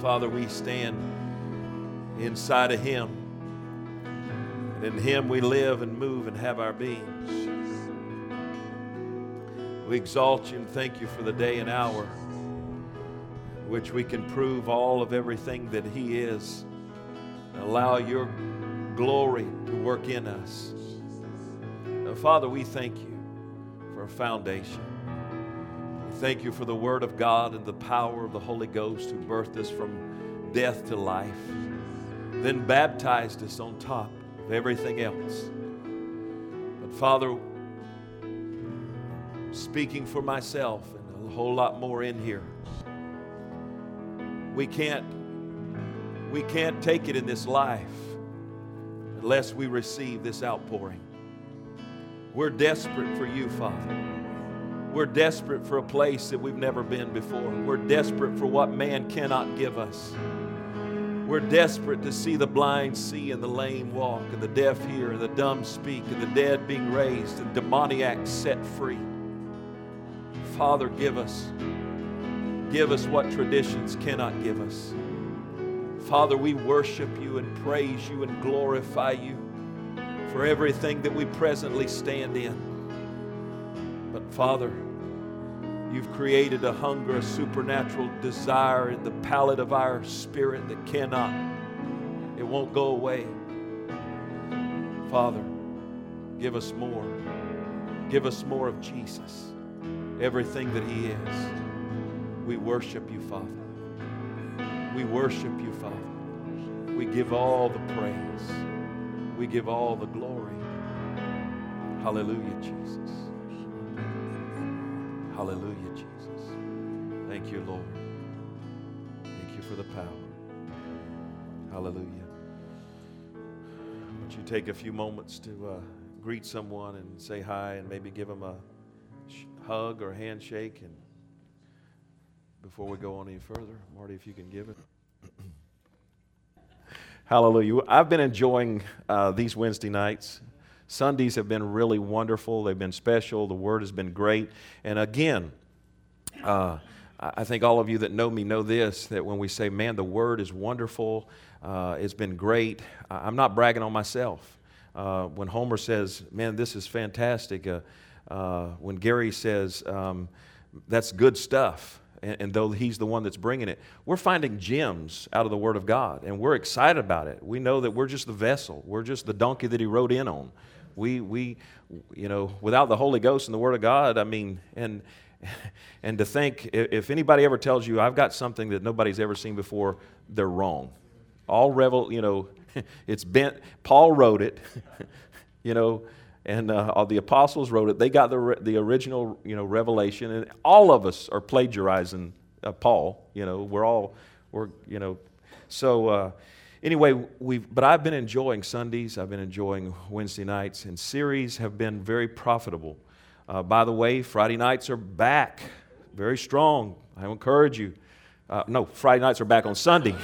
Father, we stand inside of Him. And in Him we live and move and have our being. We exalt You and thank You for the day and hour in which we can prove all of everything that He is. And allow Your glory to work in us. Now, Father, we thank You for a foundation. We thank You for the Word of God and the power of the Holy Ghost who birthed us from death to life, then baptized us on top of everything else. But Father, speaking for myself and a whole lot more in here, we can't take it in this life unless we receive this outpouring. We're desperate for You, Father. We're desperate for a place that we've never been before. We're desperate for what man cannot give us. We're desperate to see the blind see and the lame walk and the deaf hear and the dumb speak and the dead being raised and demoniacs set free. Father, give us what traditions cannot give us. Father, we worship You and praise You and glorify You for everything that we presently stand in. But Father, You've created a hunger, a supernatural desire in the palate of our spirit that it won't go away. Father, give us more. Give us more of Jesus, everything that He is. We worship You, Father. We worship You, Father. We give all the praise. We give all the glory. Hallelujah, Jesus. Hallelujah, Jesus. Thank You, Lord. Thank You for the power. Hallelujah. Won't you take a few moments to greet someone and say hi and maybe give them a hug or a handshake, and before we go on any further, Marty, if you can give it. Hallelujah. I've been enjoying these Wednesday nights. Sundays have been really wonderful. They've been special. The Word has been great. And again, I think all of you that know me know this, that when we say, man, the Word is wonderful, it's been great, I'm not bragging on myself. When Homer says, man, this is fantastic, when Gary says, that's good stuff, and though he's the one that's bringing it, we're finding gems out of the Word of God, and we're excited about it. We know that we're just the vessel. We're just the donkey that He rode in on. We without the Holy Ghost and the Word of God, I mean, and to think, if anybody ever tells you, I've got something that nobody's ever seen before, they're wrong. It's bent. Paul wrote it, and the apostles wrote it. They got the original, revelation, and all of us are plagiarizing Paul. Anyway, but I've been enjoying Sundays. I've been enjoying Wednesday nights, and series have been very profitable. By the way, Friday nights are back, very strong. I encourage you. Friday nights are back on Sunday.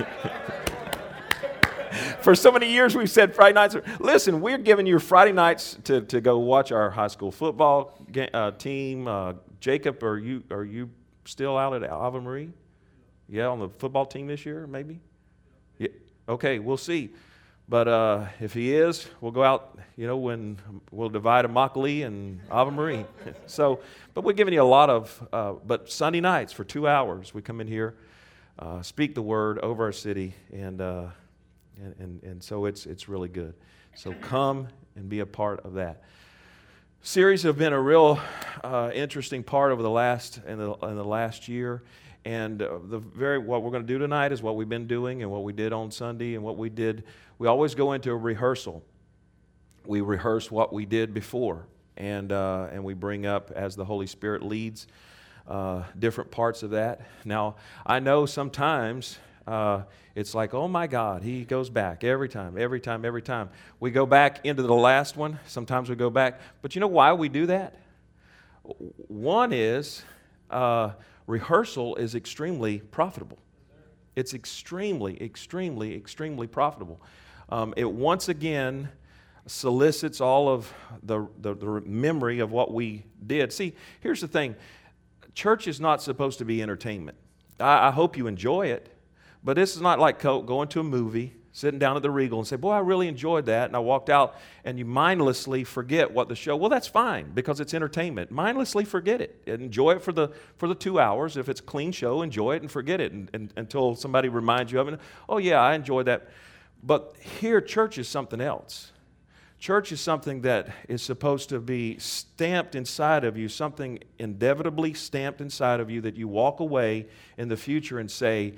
For so many years we've said Friday nights. Listen, we're giving you Friday nights to go watch our high school football team. Jacob, are you still out at Ave Marie? Yeah, on the football team this year, maybe? Yeah. Okay, we'll see. But if he is, we'll go out, when we'll divide Immokalee and Ave Marie. But we're giving you a lot of, but Sunday nights for 2 hours, we come in here, speak the word over our city, and so it's really good. So come and be a part of that. Series have been a real interesting part over the last year. And what we're going to do tonight is what we've been doing and what we did on Sunday and what we did. We always go into a rehearsal. We rehearse what we did before, and we bring up, as the Holy Spirit leads, different parts of that. Now, I know sometimes it's like, oh my God, he goes back every time. We go back into the last one. Sometimes we go back. But you know why we do that? One is rehearsal is extremely profitable. It's extremely, extremely, extremely profitable. It once again solicits all of the memory of what we did. See, here's the thing. Church is not supposed to be entertainment. I hope you enjoy it, But this is not like going to a movie, sitting down at the Regal and say, boy, I really enjoyed that, and I walked out, and you mindlessly forget what the show, well, that's fine, because it's entertainment. Mindlessly forget it. Enjoy it for the 2 hours. If it's a clean show, enjoy it and forget it until somebody reminds you of it. Oh, yeah, I enjoyed that. But here, church is something else. Church is something that is supposed to be stamped inside of you, something inevitably stamped inside of you that you walk away in the future and say,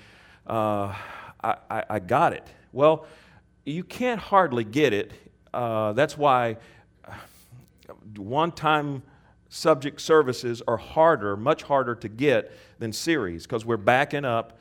I got it. Well, you can't hardly get it. That's why one-time subject services are harder, much harder to get than series, because we're backing up.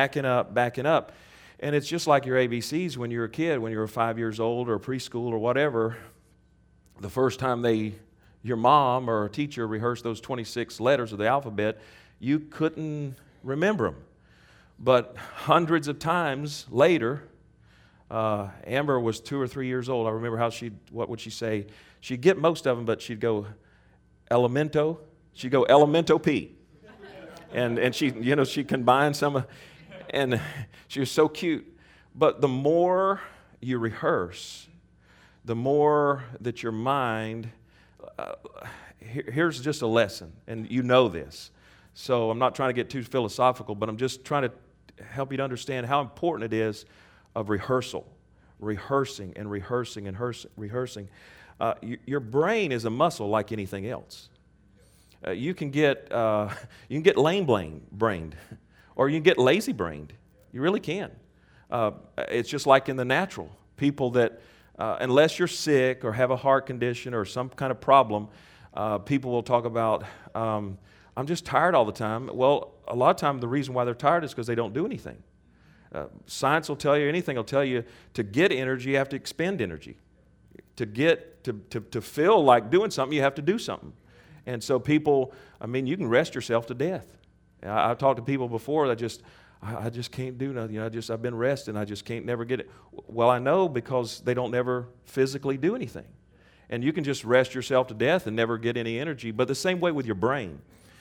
And it's just like your ABCs when you're a kid, when you were 5 years old or preschool or whatever. The first time your mom or a teacher rehearsed those 26 letters of the alphabet, you couldn't remember them. But hundreds of times later, Amber was 2 or 3 years old. I remember what would she say? She'd get most of them, but she'd go elemento. She'd go elemento P. And she combined some, and she was so cute. But the more you rehearse, the more that your mind, here's just a lesson, and you know this. So I'm not trying to get too philosophical, but I'm just trying to help you to understand how important it is of rehearsing. Your brain is a muscle like anything else. You can get lame-brained, or you can get lazy-brained. You really can. It's just like in the natural. People that, unless you're sick or have a heart condition or some kind of problem, people will talk about, I'm just tired all the time. Well, a lot of times the reason why they're tired is because they don't do anything. Science will tell you, anything will tell you, to get energy, you have to expend energy. To feel like doing something, you have to do something. And so people, you can rest yourself to death. I've talked to people before that I just can't do nothing. I've been resting, I just can't never get it. Well, I know, because they don't never physically do anything. And you can just rest yourself to death and never get any energy. But the same way with your brain.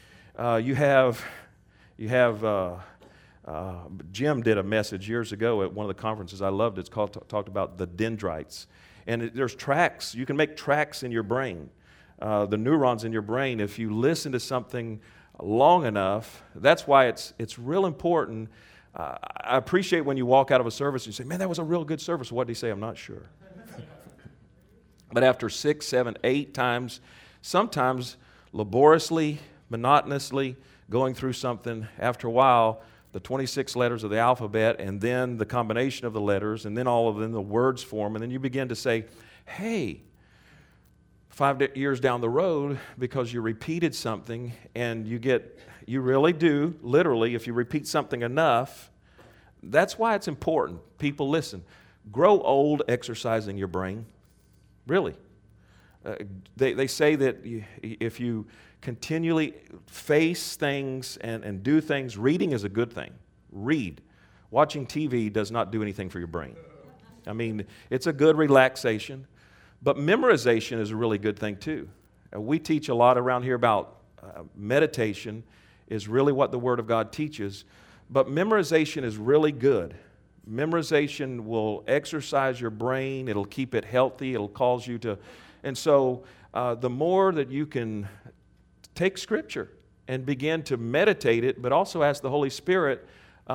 Jim did a message years ago at one of the conferences. I loved it. It's talked about the dendrites. And there's tracks. You can make tracks in your brain. The neurons in your brain, if you listen to something long enough, that's why it's real important. I appreciate when you walk out of a service and you say, man, that was a real good service. What did he say? I'm not sure. But after 6, 7, 8 times, sometimes laboriously, monotonously going through something, after a while, the 26 letters of the alphabet, and then the combination of the letters, and then all of them, the words form, and then you begin to say, hey, 5 years down the road, because you repeated something, and you really do, literally, if you repeat something enough, that's why it's important. People, listen, grow old exercising your brain. Really. They say that if you continually face things and do things, reading is a good thing. Read. Watching TV does not do anything for your brain. It's a good relaxation, but memorization is a really good thing too. We teach a lot around here about meditation is really what the Word of God teaches, but memorization is really good. Memorization will exercise your brain. It'll keep it healthy. It'll cause you to... And so the more that you can take Scripture and begin to meditate it, but also ask the Holy Spirit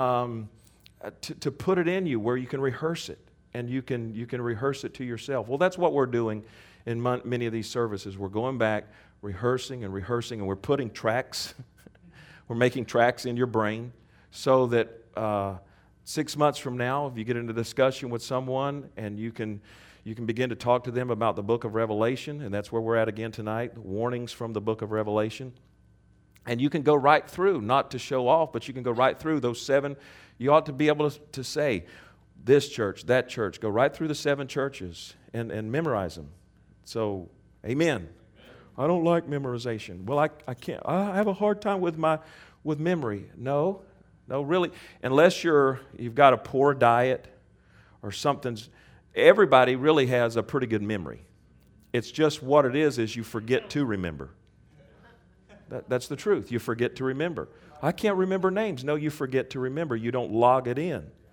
to put it in you where you can rehearse it, and you can rehearse it to yourself. Well, that's what we're doing in many of these services. We're going back, rehearsing, and we're putting tracks. We're making tracks in your brain so that 6 months from now, if you get into discussion with someone and you can begin to talk to them about the book of Revelation, and that's where we're at again tonight, warnings from the book of Revelation. And you can go right through, not to show off, but you can go right through those 7. You ought to be able to say, this church, that church, go right through the 7 churches and memorize them. So, amen. I don't like memorization. Well, I can't. I have a hard time with memory. No, really. Unless you've got a poor diet or something's... Everybody really has a pretty good memory. It's just what it is you forget to remember. That's the truth. You forget to remember. I can't remember names. No, you forget to remember. You don't log it in.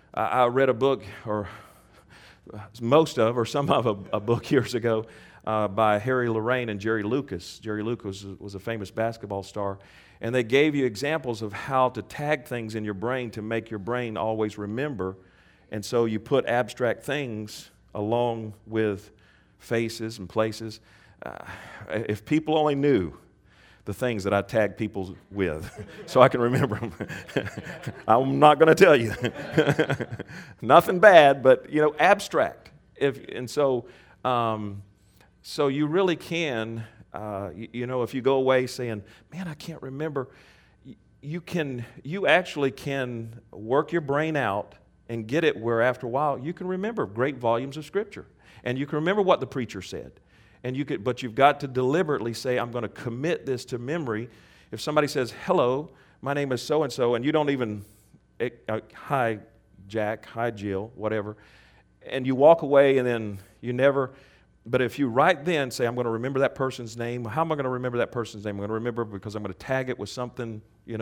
I read a book, or some of a book years ago by Harry Lorraine and Jerry Lucas. Jerry Lucas was a famous basketball star. And they gave you examples of how to tag things in your brain to make your brain always remember. And so you put abstract things along with faces and places. If people only knew the things that I tag people with so I can remember them. I'm not going to tell you. Nothing bad, but, abstract. So you really can, if you go away saying, man, I can't remember, you actually can work your brain out and get it where after a while you can remember great volumes of Scripture. And you can remember what the preacher said. But you've got to deliberately say, I'm going to commit this to memory. If somebody says, hello, my name is so-and-so, and you don't even, hi, Jack, hi, Jill, whatever, and you walk away and then you never, but if you right then say, I'm going to remember that person's name, how am I going to remember that person's name? I'm going to remember because I'm going to tag it with something,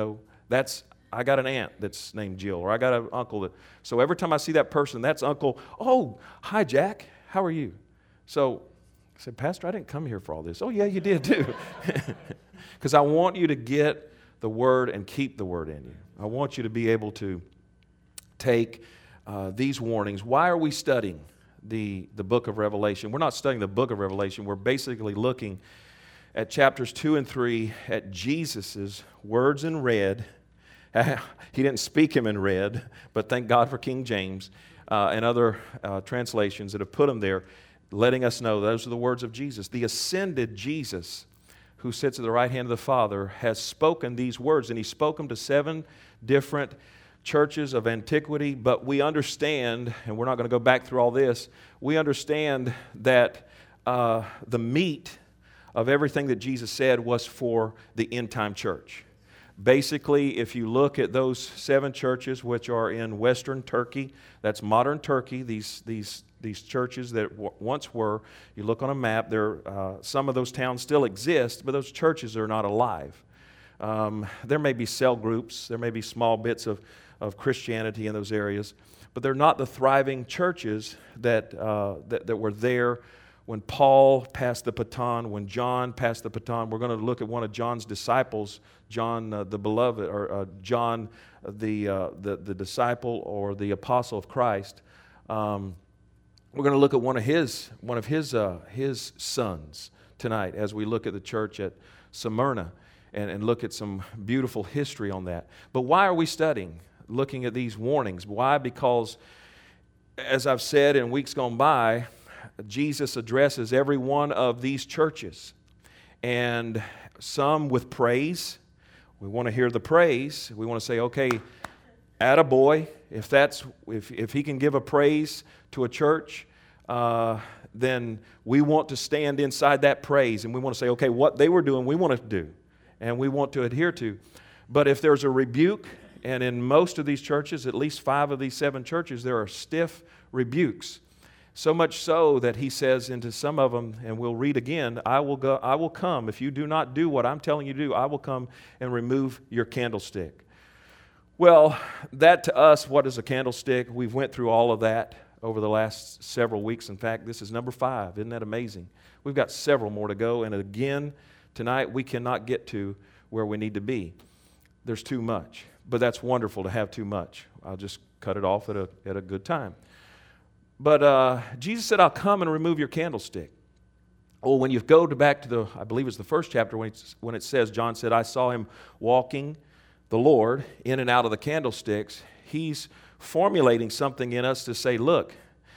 I got an aunt that's named Jill, or I got an uncle. So every time I see that person, that's Uncle, oh, hi, Jack, how are you? So I said, Pastor, I didn't come here for all this. Oh, yeah, you did too. Because I want you to get the Word and keep the Word in you. I want you to be able to take these warnings. Why are we studying the book of Revelation? We're not studying the book of Revelation. We're basically looking at chapters 2 and 3 at Jesus' words in red. He didn't speak them in red, but thank God for King James and other translations that have put them there, letting us know those are the words of Jesus. The ascended Jesus, who sits at the right hand of the Father, has spoken these words, and He spoke them to 7 different churches of antiquity. But we understand, and we're not going to go back through all this, we understand that the meat of everything that Jesus said was for the end-time church. Basically, if you look at those 7 churches which are in Western Turkey, that's modern Turkey, these churches that once were, you look on a map, some of those towns still exist, but those churches are not alive. There may be cell groups, there may be small bits of Christianity in those areas, but they're not the thriving churches that were there when Paul passed the baton, when John passed the baton. We're going to look at one of John's disciples, John the beloved, or John the disciple or the apostle of Christ. We're going to look at one of his sons tonight as we look at the church at Smyrna and look at some beautiful history on that. But why are we studying, looking at these warnings? Why? Because, as I've said in weeks gone by, Jesus addresses every one of these churches, and some with praise. We want to hear the praise. We want to say, okay, attaboy. If he can give a praise to a church, then we want to stand inside that praise, and we want to say, okay, what they were doing, we want to do, and we want to adhere to. But if there's a rebuke, and in most of these churches, at least 5 of these 7 churches, there are stiff rebukes. So much so that he says into some of them, and we'll read again, I will come. If you do not do what I'm telling you to do, I will come and remove your candlestick. Well, that to us, what is a candlestick? We've went through all of that over the last several weeks. In fact, this is number 5. Isn't that amazing? We've got several more to go. And again, tonight we cannot get to where we need to be. There's too much. But that's wonderful to have too much. I'll just cut it off at a good time. But Jesus said, I'll come and remove your candlestick. Well, when you go back to I believe it's the first chapter, when it says, John said, I saw him walking, the Lord, in and out of the candlesticks. He's formulating something in us to say, look,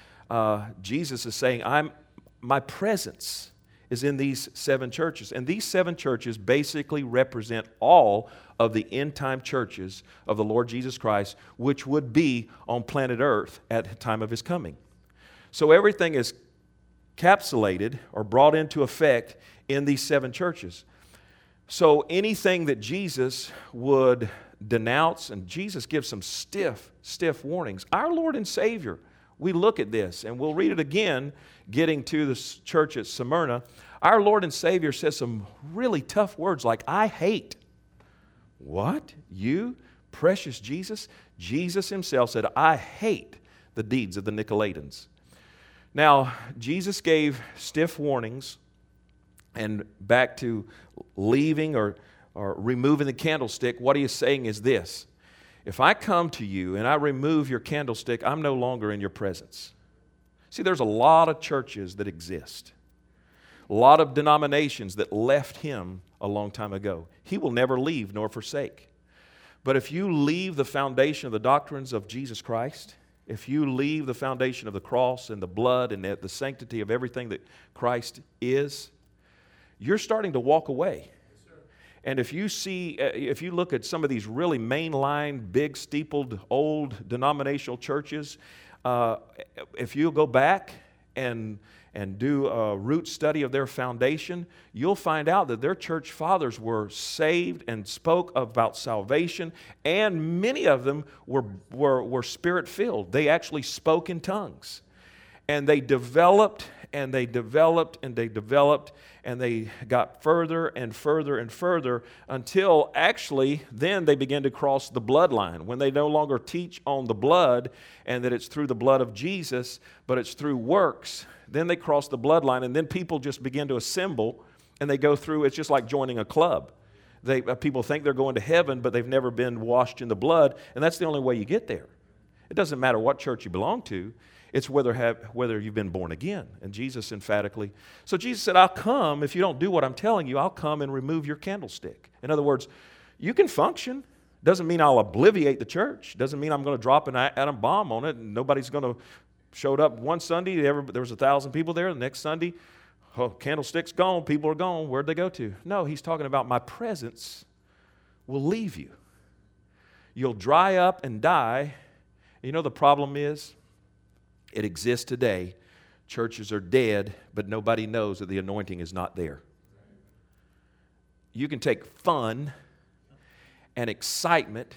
Jesus is saying, my presence is in these 7 churches. And these 7 churches basically represent all of the end-time churches of the Lord Jesus Christ, which would be on planet Earth at the time of His coming. So everything is capsulated or brought into effect in these 7 churches. So anything that Jesus would denounce, and Jesus gives some stiff warnings. Our Lord and Savior, we look at this, and we'll read it again, getting to the church at Smyrna. Our Lord and Savior says some really tough words like, I hate. What? You Precious Jesus? Jesus himself said, I hate the deeds of the Nicolaitans. Now, Jesus gave stiff warnings, and back to leaving or removing the candlestick, what he is saying is this: if I come to you and I remove your candlestick, I'm no longer in your presence. See, there's a lot of churches that exist, a lot of denominations that left him a long time ago. He will never leave nor forsake. But if you leave the foundation of the doctrines of Jesus Christ, if you leave the foundation of the cross and the blood and the sanctity of everything that Christ is, you're starting to walk away. And if you look at some of these really mainline, big steepled, old denominational churches, if you go back and do a root study of their foundation, you'll find out that their church fathers were saved and spoke about salvation, and many of them were spirit-filled. They actually spoke in tongues. And they developed, and they developed, and they developed, and they got further and further and further until actually then they began to cross the bloodline. When they no longer teach on the blood and that it's through the blood of Jesus, but it's through works, then they cross the bloodline, and then people just begin to assemble, and they go through. It's just like joining a club. People think they're going to heaven, but they've never been washed in the blood, and that's the only way you get there. It doesn't matter what church you belong to. It's whether you've been born again. And Jesus emphatically. So Jesus said, I'll come. If you don't do what I'm telling you, I'll come and remove your candlestick. In other words, you can function. Doesn't mean I'll obliviate the church. Doesn't mean I'm going to drop an atom bomb on it and nobody's going to. Showed up one Sunday, there was 1,000 people there. The next Sunday, candlestick's gone, people are gone. Where'd they go to? No, he's talking about my presence will leave you. You'll dry up and die. You know the problem is? It exists today. Churches are dead, but nobody knows that the anointing is not there. You can take fun and excitement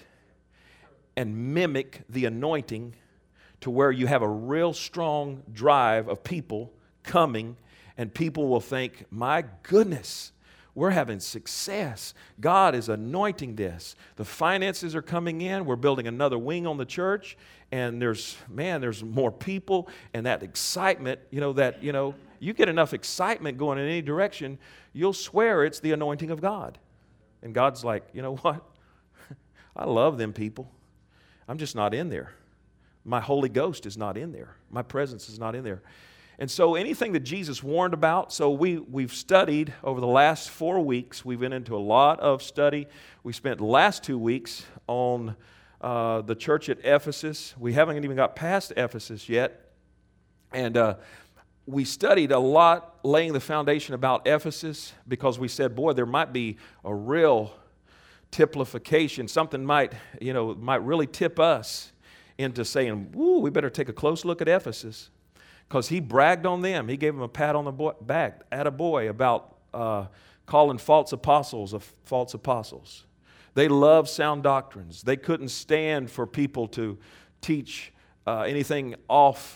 and mimic the anointing to where you have a real strong drive of people coming, and people will think, my goodness, we're having success. God is anointing this. The finances are coming in. We're building another wing on the church, and there's more people, and that excitement, you get enough excitement going in any direction, you'll swear it's the anointing of God. And God's like, you know what? I love them people. I'm just not in there. My Holy Ghost is not in there. My presence is not in there. And so anything that Jesus warned about, so we've studied over the last 4 weeks. We've been into a lot of study. We spent the last 2 weeks on the church at Ephesus. We haven't even got past Ephesus yet. And we studied a lot laying the foundation about Ephesus because we said, boy, there might be a real typification. Something might really tip us into saying, woo, we better take a close look at Ephesus, because he bragged on them. He gave them a pat on the back, attaboy, about calling false apostles false apostles. They loved sound doctrines. They couldn't stand for people to teach anything off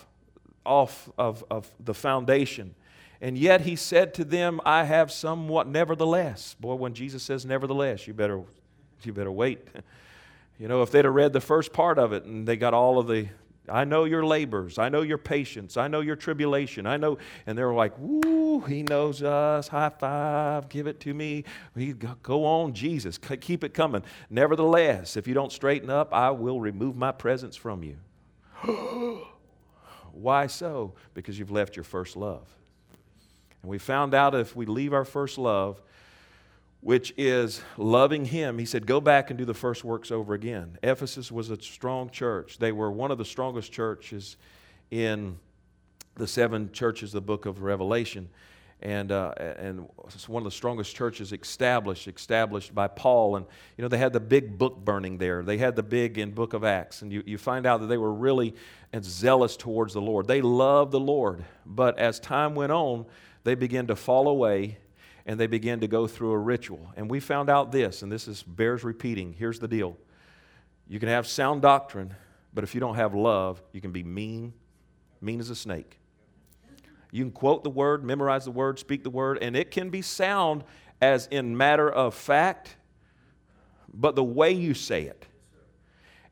of the foundation. And yet he said to them, I have somewhat nevertheless. Boy, when Jesus says nevertheless, you better wait. If they'd have read the first part of it and they got all of the, I know your labors, I know your patience, I know your tribulation, I know, and they were like, woo, he knows us, high five, give it to me. Go on, Jesus, keep it coming. Nevertheless, if you don't straighten up, I will remove my presence from you. Why so? Because you've left your first love. And we found out if we leave our first love, which is loving Him, he said, go back and do the first works over again. Ephesus was a strong church. They were one of the strongest churches in the 7 churches of the book of Revelation. And it's one of the strongest churches established by Paul. And, they had the big book burning there. They had the big in book of Acts. And you find out that they were really zealous towards the Lord. They loved the Lord. But as time went on, they began to fall away, and they began to go through a ritual. And we found out this, and this bears repeating. Here's the deal. You can have sound doctrine, but if you don't have love, you can be mean as a snake. You can quote the word, memorize the word, speak the word, and it can be sound as in matter of fact, but the way you say it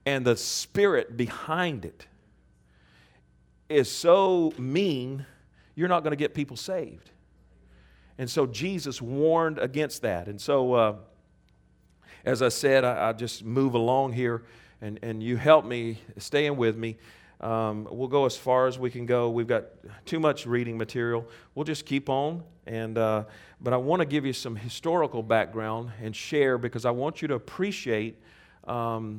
and the spirit behind it is so mean, you're not going to get people saved. And so Jesus warned against that. And so, as I said, I just move along here, and you help me, staying with me. We'll go as far as we can go. We've got too much reading material. We'll just keep on. But I want to give you some historical background and share, because I want you to appreciate when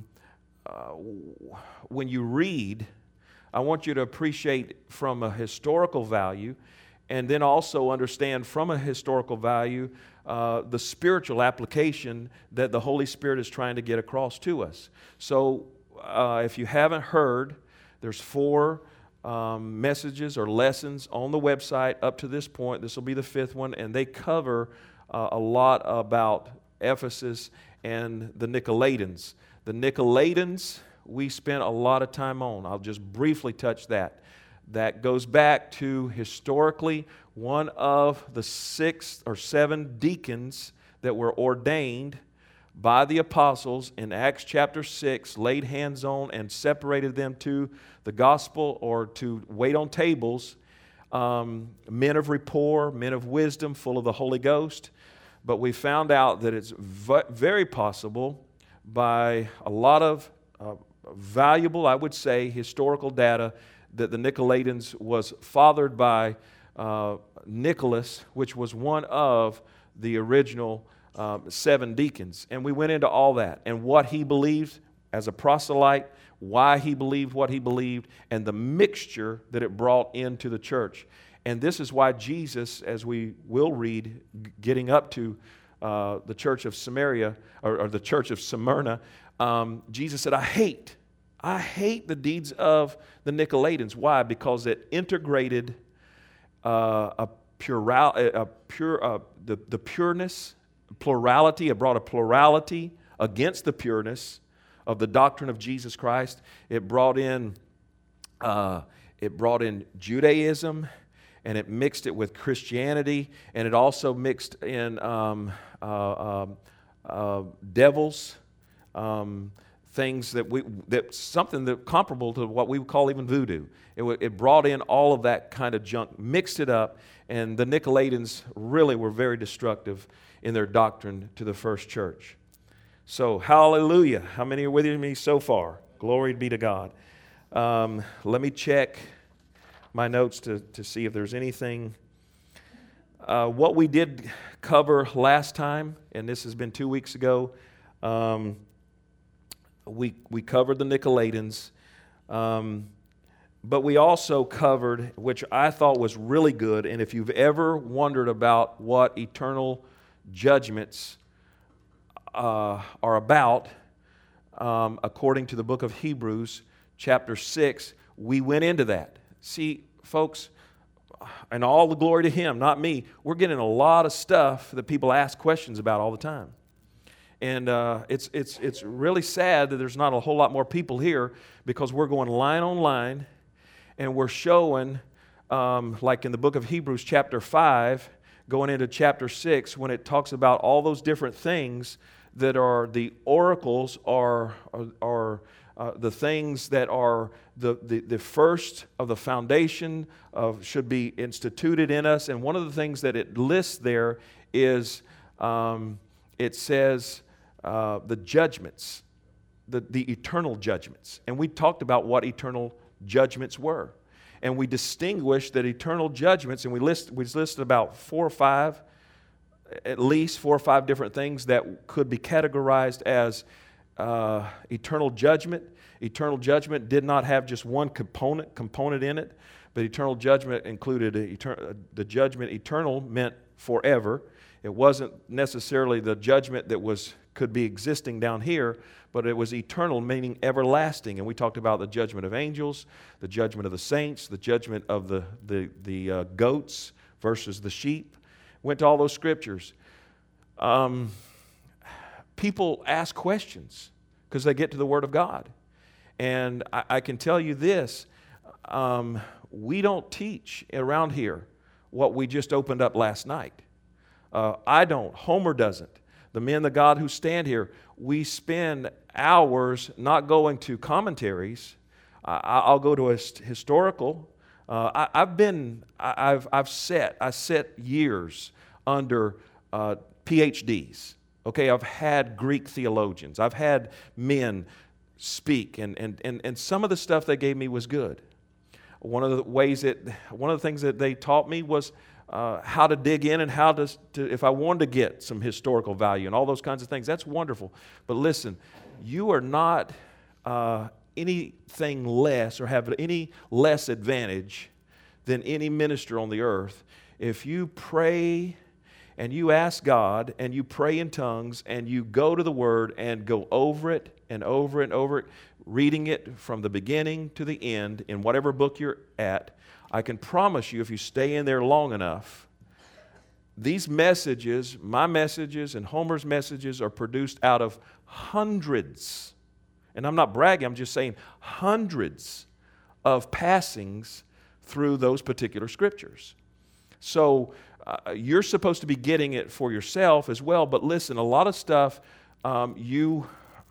you read, I want you to appreciate from a historical value, and then also understand from a historical value the spiritual application that the Holy Spirit is trying to get across to us. So if you haven't heard, there's 4 messages or lessons on the website up to this point. This will be the 5th one, and they cover a lot about Ephesus and the Nicolaitans. The Nicolaitans, we spent a lot of time on. I'll just briefly touch that. That goes back to, historically, one of the 6 or 7 deacons that were ordained by the apostles in Acts chapter 6, laid hands on and separated them to the gospel or to wait on tables, men of rapport, men of wisdom, full of the Holy Ghost. But we found out that it's very possible, by a lot of valuable, I would say, historical data, that the Nicolaitans was fathered by Nicholas, which was one of the original 7 deacons. And we went into all that and what he believed as a proselyte, why he believed what he believed, and the mixture that it brought into the church. And this is why Jesus, as we will read, getting up to the church of Samaria, or the church of Smyrna, Jesus said, I hate the deeds of the Nicolaitans. Why? Because it integrated the pureness, plurality. It brought a plurality against the pureness of the doctrine of Jesus Christ. It brought in Judaism, and it mixed it with Christianity, and it also mixed in devils, things something that comparable to what we would call even voodoo. It brought in all of that kind of junk, mixed it up, and the Nicolaitans really were very destructive in their doctrine to the first church. So, hallelujah. How many are with me so far? Glory be to God. Let me check my notes to see if there's anything. What we did cover last time, and this has been 2 weeks ago, we covered the Nicolaitans, but we also covered, which I thought was really good, and if you've ever wondered about what eternal judgments are about, according to the book of Hebrews, chapter 6, we went into that. See, folks, and all the glory to Him, not me, we're getting a lot of stuff that people ask questions about all the time. And it's really sad that there's not a whole lot more people here, because we're going line on line, and we're showing, like in the book of Hebrews chapter 5, going into chapter 6, when it talks about all those different things that are the oracles, are the things that are the first of the foundation of should be instituted in us. And one of the things that it lists there is it says the judgments, the eternal judgments. And we talked about what eternal judgments were. And we distinguished that eternal judgments, and we listed about at least four or five different things that could be categorized as eternal judgment. Eternal judgment did not have just one component in it, but eternal judgment included the judgment. Eternal meant forever. It wasn't necessarily the judgment that could be existing down here, but it was eternal, meaning everlasting. And we talked about the judgment of angels, the judgment of the saints, the judgment of the goats versus the sheep. Went to all those scriptures. People ask questions because they get to the Word of God. And I can tell you this, we don't teach around here what we just opened up last night. I don't. Homer doesn't. the men of God who stand here, we spend hours not going to commentaries. I'll go to a historical. I set years under PhDs. Okay, I've had Greek theologians. I've had men speak, and some of the stuff they gave me was good. One of the things that they taught me was how to dig in and how to if I wanted to get some historical value and all those kinds of things. That's wonderful. But listen, you are not anything less or have any less advantage than any minister on the earth if you pray and you ask God and you pray in tongues and you go to the Word and go over it and over and over it, reading it from the beginning to the end in whatever book you're at. I can promise you, if you stay in there long enough, these messages, my messages and Homer's messages, are produced out of hundreds, and I'm not bragging, I'm just saying hundreds of passings through those particular scriptures. So you're supposed to be getting it for yourself as well, but listen, a lot of stuff you'll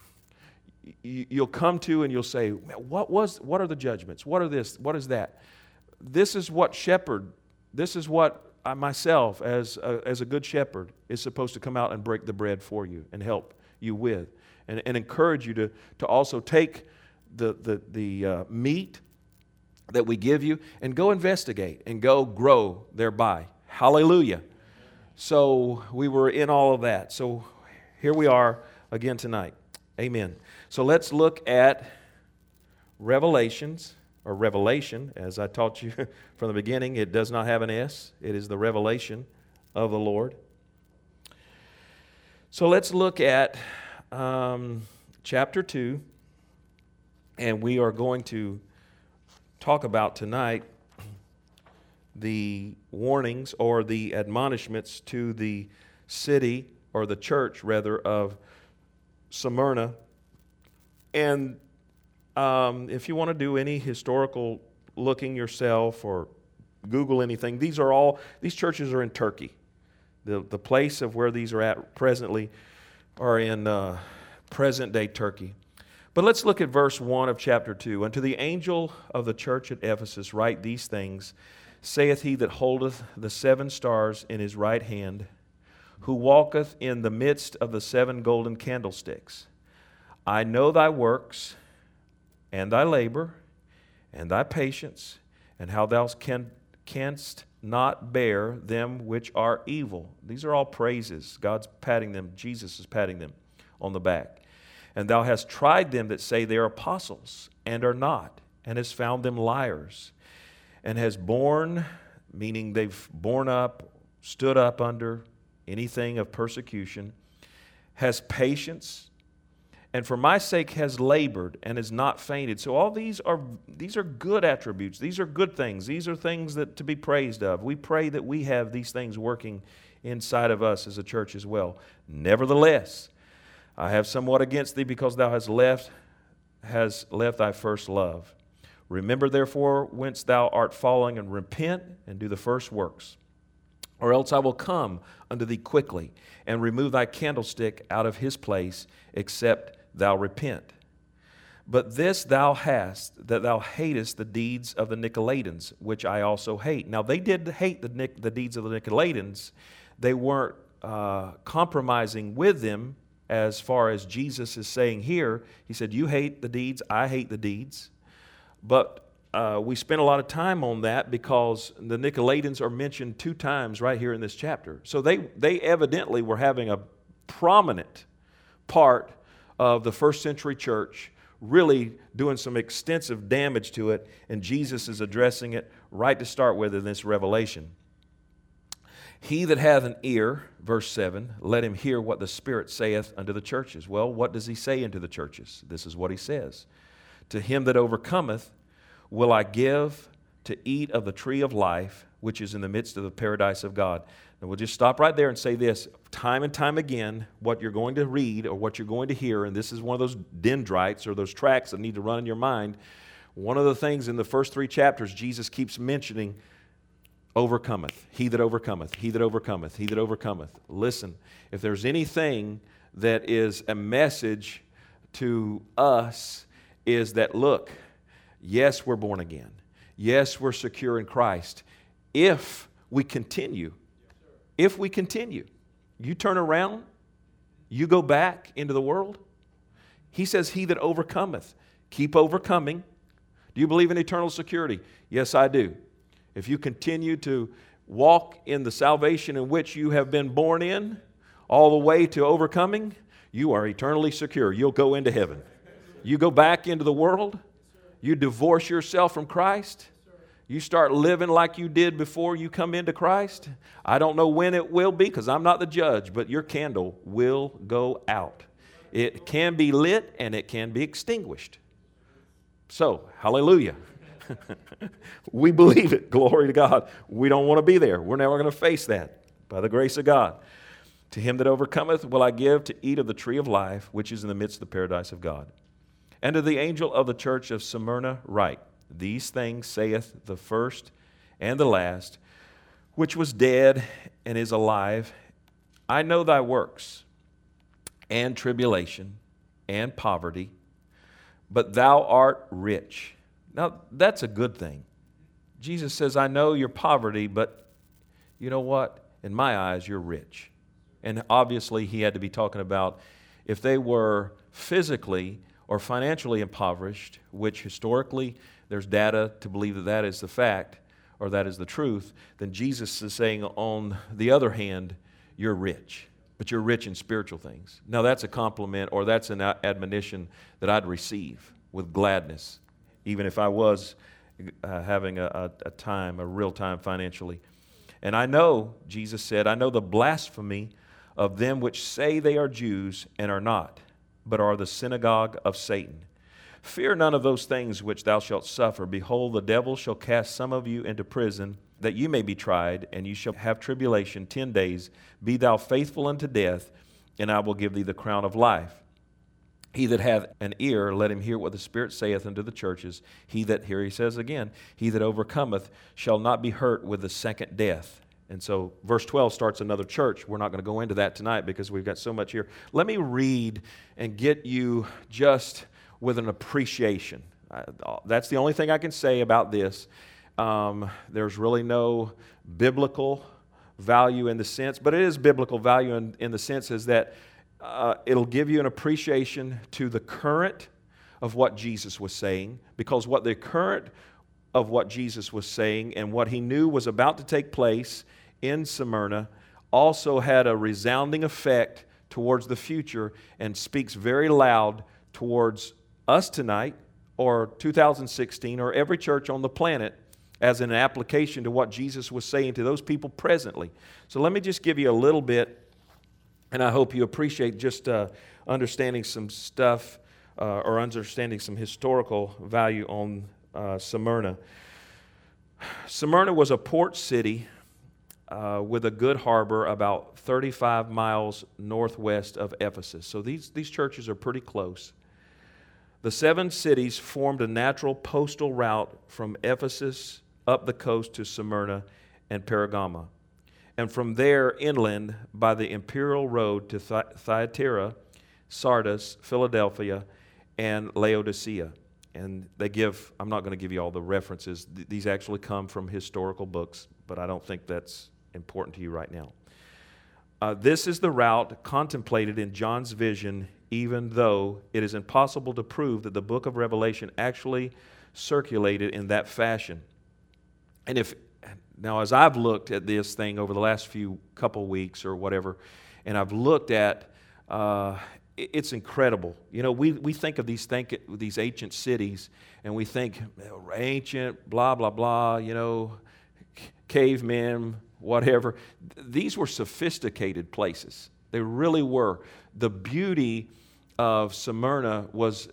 come to and you'll say, what are the judgments? What are this? What is that? This is what I myself, as a good shepherd, is supposed to come out and break the bread for you and help you with. And encourage you to also take the meat that we give you and go investigate and go grow thereby. Hallelujah. So we were in all of that. So here we are again tonight. Amen. So let's look at Revelation, as I taught you from the beginning. It does not have an S. It is the revelation of the Lord. So let's look at chapter 2, and we are going to talk about tonight the warnings or the admonishments to the city, or the church rather, of Smyrna. And if you want to do any historical looking yourself or Google anything, these churches are in Turkey. The place of where these are at presently are in present-day Turkey. But let's look at verse 1 of chapter 2. "Unto the angel of the church at Ephesus write these things, saith he that holdeth the 7 stars in his right hand, who walketh in the midst of the 7 golden candlesticks. I know thy works, and thy labor, and thy patience, and how thou canst not bear them which are evil." These are all praises. God's patting them. Jesus is patting them on the back. "And thou hast tried them that say they are apostles, and are not, and hast found them liars, and has borne," meaning they've borne up, stood up under anything of persecution, "has patience, and for my sake has labored, and has not fainted." So all these are good attributes. These are good things. These are things that to be praised of. We pray that we have these things working inside of us as a church as well. "Nevertheless, I have somewhat against thee, because thou hast left thy first love. Remember therefore whence thou art falling, and repent, and do the first works. Or else I will come unto thee quickly, and remove thy candlestick out of his place, except thou repent. But this thou hast, that thou hatest the deeds of the Nicolaitans, which I also hate." Now they did hate the deeds of the Nicolaitans. They weren't compromising with them. As far as Jesus is saying here, he said, "You hate the deeds, I hate the deeds." But we spent a lot of time on that because the Nicolaitans are mentioned 2 times right here in this chapter. So they evidently were having a prominent part of the first century church, really doing some extensive damage to it, and Jesus is addressing it right to start with in this revelation. "He that hath an ear," verse 7, "let him hear what the Spirit saith unto the churches." Well, what does he say unto the churches? This is what he says. "To him that overcometh will I give to eat of the tree of life, which is in the midst of the paradise of God." And we'll just stop right there and say this. Time and time again, what you're going to read or what you're going to hear, and this is one of those dendrites or those tracks that need to run in your mind. One of the things in the first 3 chapters, Jesus keeps mentioning overcometh. He that overcometh. He that overcometh. He that overcometh. Listen, if there's anything that is a message to us, is that, look, yes, we're born again. Yes, we're secure in Christ. If we continue, you turn around, you go back into the world. He says, he that overcometh. Keep overcoming. Do you believe in eternal security? Yes, I do. If you continue to walk in the salvation in which you have been born in, all the way to overcoming, you are eternally secure. You'll go into heaven. You go back into the world, you divorce yourself from Christ, you start living like you did before you come into Christ. I don't know when it will be because I'm not the judge, but your candle will go out. It can be lit and it can be extinguished. So, hallelujah. We believe it. Glory to God. We don't want to be there. We're never going to face that by the grace of God. To him that overcometh will I give to eat of the tree of life, which is in the midst of the paradise of God. And to the angel of the church of Smyrna write, these things saith the first and the last, which was dead and is alive. I know thy works, and tribulation, and poverty, but thou art rich. Now, that's a good thing. Jesus says, I know your poverty, but you know what? In my eyes, you're rich. And obviously, he had to be talking about if they were physically or financially impoverished, which historically there's data to believe that that is the fact or that is the truth, then Jesus is saying, on the other hand, you're rich, but you're rich in spiritual things. Now, that's a compliment or that's an admonition that I'd receive with gladness, even if I was having a real time financially. And I know, Jesus said, I know the blasphemy of them which say they are Jews and are not, but are the synagogue of Satan. Fear none of those things which thou shalt suffer. Behold, the devil shall cast some of you into prison, that you may be tried, and you shall have tribulation 10 days. Be thou faithful unto death, and I will give thee the crown of life. He that hath an ear, let him hear what the Spirit saith unto the churches. Here he says again, he that overcometh shall not be hurt with the second death. And so verse 12 starts another church. We're not going to go into that tonight because we've got so much here. Let me read and get you just with an appreciation. That's the only thing I can say about this. There's really no biblical value in the sense, but it is biblical value in the sense is that it'll give you an appreciation to the current of what Jesus was saying, because what the current of what Jesus was saying and what he knew was about to take place in Smyrna also had a resounding effect towards the future and speaks very loud towards us tonight or 2016 or every church on the planet as an application to what Jesus was saying to those people presently. So let me just give you a little bit, and I hope you appreciate just understanding some stuff or understanding some historical value on Smyrna. Smyrna was a port city with a good harbor about 35 miles northwest of Ephesus. So these churches are pretty close. The 7 cities formed a natural postal route from Ephesus up the coast to Smyrna and Pergama, and from there inland by the imperial road to Thyatira, Sardis, Philadelphia, and Laodicea. And I'm not going to give you all the references. These actually come from historical books, but I don't think that's important to you right now. This is the route contemplated in John's vision, even though it is impossible to prove that the book of Revelation actually circulated in that fashion. And now as I've looked at this thing over the last couple weeks or whatever, and I've looked at, it's incredible. You know, we think of these ancient cities, and we think ancient, blah, blah, blah, cavemen, whatever. These were sophisticated places. They really were. The beauty of Smyrna was,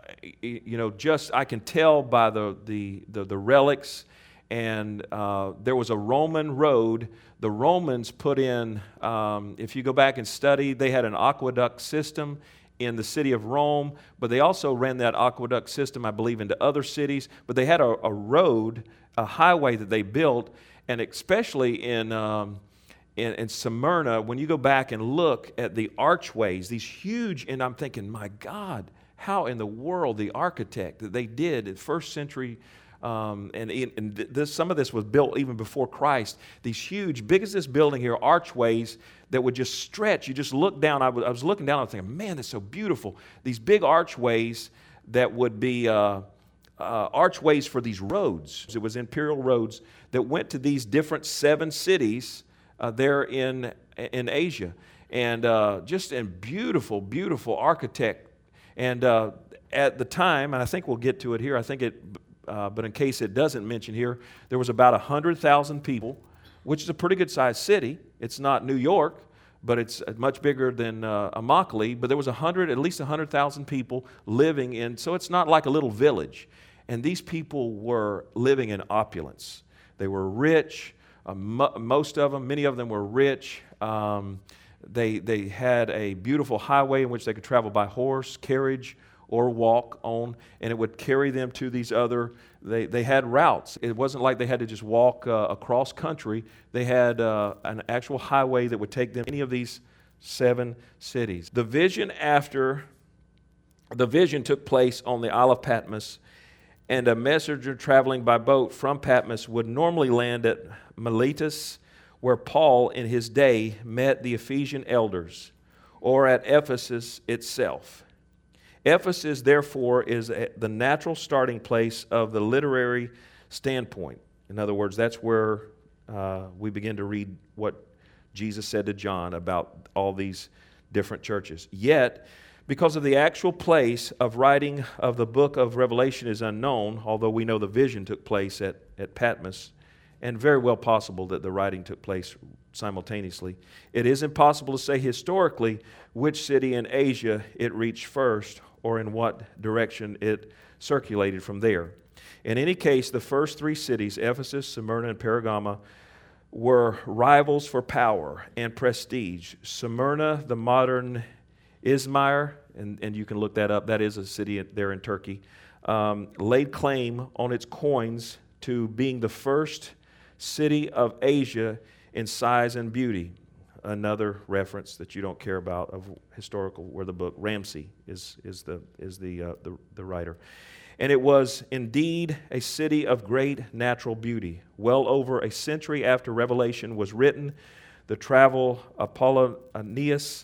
just I can tell by the relics, and there was a Roman road. The Romans put in, if you go back and study, they had an aqueduct system in the city of Rome, but they also ran that aqueduct system, I believe, into other cities. But they had a road, a highway that they built, and especially in Smyrna, when you go back and look at the archways, these huge, and I'm thinking, my God, how in the world the architect that they did in first century, some of this was built even before Christ, these huge, big as this building here, archways that would just stretch. You just look down. I was looking down, I was thinking, man, that's so beautiful. These big archways that would be archways for these roads. It was imperial roads that went to these different 7 cities there in Asia. And just in beautiful, beautiful architect. And at the time, and I think we'll get to it here, but in case it doesn't mention here, there was about 100,000 people, which is a pretty good sized city. It's not New York, but it's much bigger than Immokalee. But there was at least 100,000 people living in, so it's not like a little village. And these people were living in opulence. They were rich. Many of them were rich. They had a beautiful highway in which they could travel by horse, carriage, or walk on, and it would carry them to these other, they had routes. It wasn't like they had to just walk across country. They had an actual highway that would take them to any of these 7 cities. The vision took place on the Isle of Patmos, and a messenger traveling by boat from Patmos would normally land at Miletus, where Paul in his day met the Ephesian elders, or at Ephesus itself. Ephesus, therefore, is the natural starting place of the literary standpoint. In other words, that's where we begin to read what Jesus said to John about all these different churches. Yet, because of the actual place of writing of the book of Revelation is unknown, although we know the vision took place at Patmos, and very well possible that the writing took place simultaneously, it is impossible to say historically which city in Asia it reached first or in what direction it circulated from there. In any case, the first 3 cities, Ephesus, Smyrna, and Pergama, were rivals for power and prestige. Smyrna, the modern Izmir, and you can look that up, that is a city there in Turkey, laid claim on its coins to being the first city of Asia in size and beauty. Another reference that you don't care about of historical, where the book Ramsey is the writer. And it was indeed a city of great natural beauty. Well over a century after Revelation was written, the travel Apollonius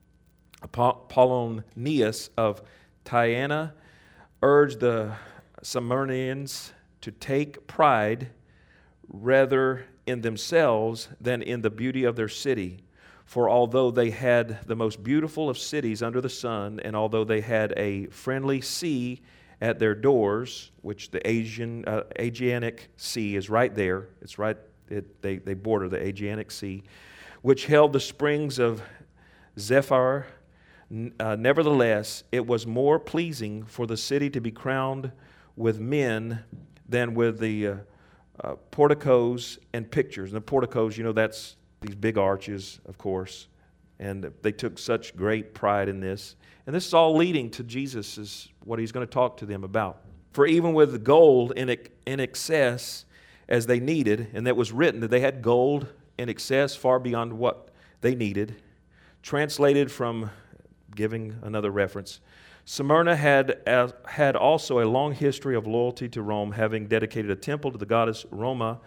of Tyana urged the Smyrnians to take pride rather in themselves than in the beauty of their city. For although they had the most beautiful of cities under the sun, and although they had a friendly sea at their doors, which the Aegeanic Sea is right there, they border the Aegeanic Sea, which held the springs of Zephyr, nevertheless, it was more pleasing for the city to be crowned with men than with the porticos and pictures. And the porticos, that's these big arches, of course, and they took such great pride in this. And this is all leading to Jesus, is what he's going to talk to them about. For even with the gold in excess as they needed, and that was written that they had gold in excess far beyond what they needed, translated from, giving another reference, Smyrna had also a long history of loyalty to Rome, having dedicated a temple to the goddess Roma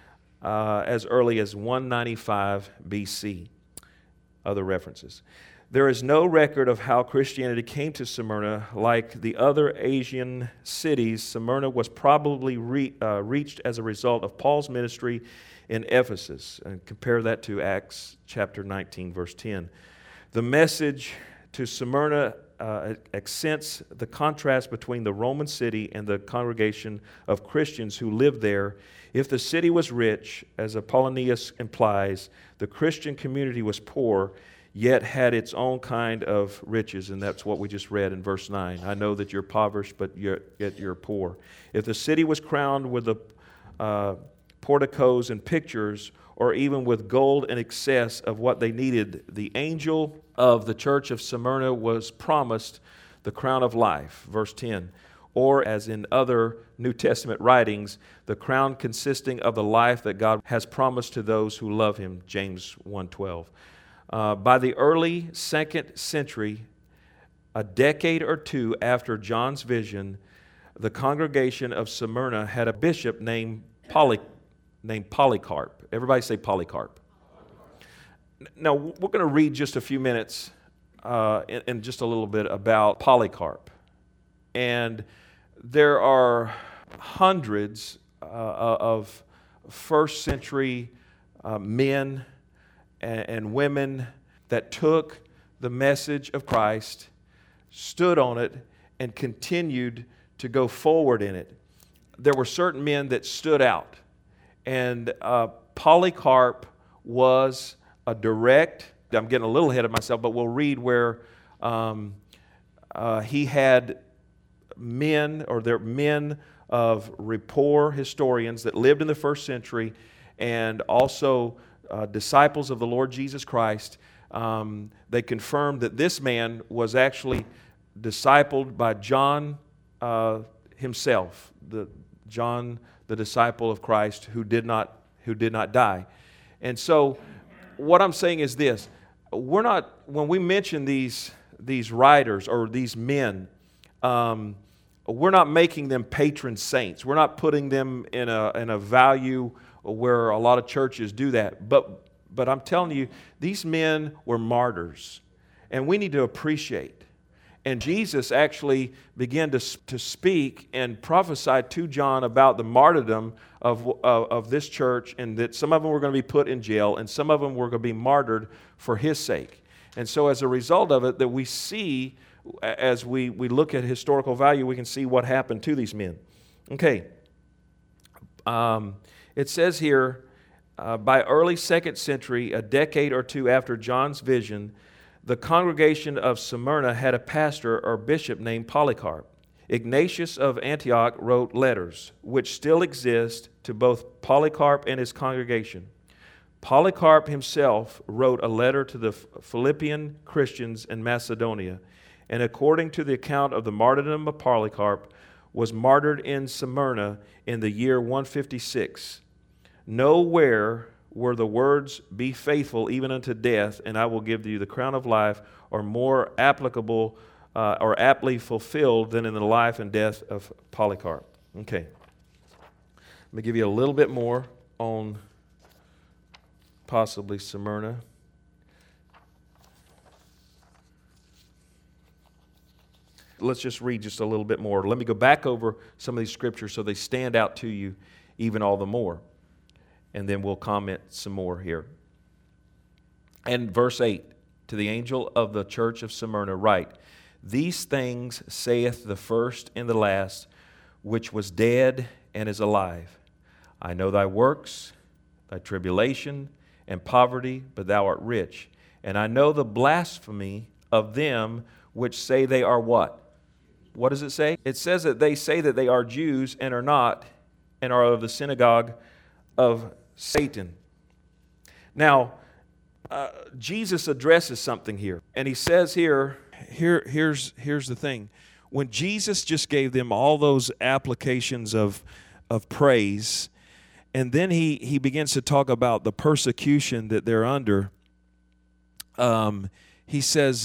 as early as 195 BC. Other references. There is no record of how Christianity came to Smyrna. Like the other Asian cities, Smyrna was probably reached as a result of Paul's ministry in Ephesus. And compare that to Acts chapter 19, verse 10. The message to Smyrna accents the contrast between the Roman city and the congregation of Christians who lived there. If the city was rich, as Apollonius implies, the Christian community was poor, yet had its own kind of riches, and that's what we just read in verse 9. I know that you're impoverished, but yet you're poor. If the city was crowned with the porticos and pictures, or even with gold in excess of what they needed, the angel of the church of Smyrna was promised the crown of life. Verse 10. or as in other New Testament writings, the crown consisting of the life that God has promised to those who love him, James 1:12. By the early 2nd century, a decade or two after John's vision, the congregation of Smyrna had a bishop named Polycarp. Everybody say Polycarp. Now, we're going to read just a few minutes in just a little bit about Polycarp. And there are hundreds of first century men and women that took the message of Christ, stood on it, and continued to go forward in it. There were certain men that stood out. And Polycarp was a direct, I'm getting a little ahead of myself, but we'll read where he had men, or they're men of rapport historians that lived in the first century, and also disciples of the Lord Jesus Christ. They confirmed that this man was actually discipled by John himself, John, the disciple of Christ, who did not die. And so, what I'm saying is this: when we mention these writers or these men, we're not making them patron saints. We're not putting them in a value where a lot of churches do that. But I'm telling you, these men were martyrs, and we need to appreciate. And Jesus actually began to speak and prophesy to John about the martyrdom of this church, and that some of them were going to be put in jail, and some of them were going to be martyred for his sake. And so as a result of it, that we see, as we look at historical value, we can see what happened to these men. Okay. It says here, by early 2nd century, a decade or two after John's vision, the congregation of Smyrna had a pastor or bishop named Polycarp. Ignatius of Antioch wrote letters, which still exist, to both Polycarp and his congregation. Polycarp himself wrote a letter to the Philippian Christians in Macedonia, and according to the account of the martyrdom of Polycarp, was martyred in Smyrna in the year 156. Nowhere were the words, "Be faithful even unto death, and I will give you the crown of life," or more applicable or aptly fulfilled than in the life and death of Polycarp. Okay. Let me give you a little bit more on possibly Smyrna. Let's just read just a little bit more. Let me go back over some of these scriptures so they stand out to you even all the more. And then we'll comment some more here. And verse 8, to the angel of the church of Smyrna write, "These things saith the first and the last, which was dead and is alive. I know thy works, thy tribulation, and poverty, but thou art rich. And I know the blasphemy of them which say they are" what? What does it say? It says that they say that they are Jews and are not, and are of the synagogue of Satan. Now, Jesus addresses something here. And he says here's the thing. When Jesus just gave them all those applications of praise, and then he begins to talk about the persecution that they're under, he says,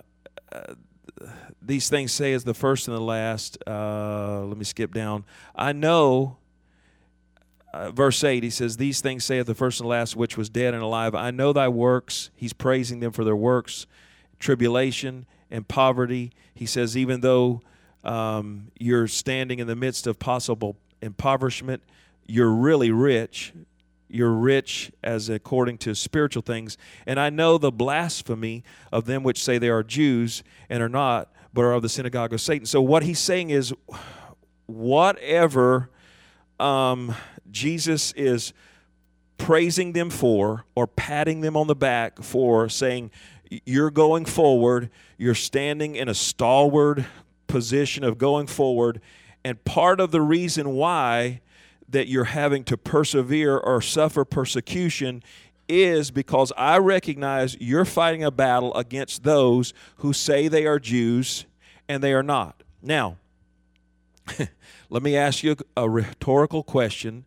"These things say as the first and the last." Let me skip down. I know, verse 8, he says, "These things saith the first and the last, which was dead and alive. I know thy works." He's praising them for their works, tribulation and poverty. He says, even though you're standing in the midst of possible impoverishment, you're really rich. You're rich as according to spiritual things. "And I know the blasphemy of them which say they are Jews and are not, but are of the synagogue of Satan." So what he's saying is, whatever Jesus is praising them for, or patting them on the back for, saying, you're going forward, you're standing in a stalwart position of going forward, and part of the reason why that you're having to persevere or suffer persecution is because I recognize you're fighting a battle against those who say they are Jews and they are not. Now, Let me ask you a rhetorical question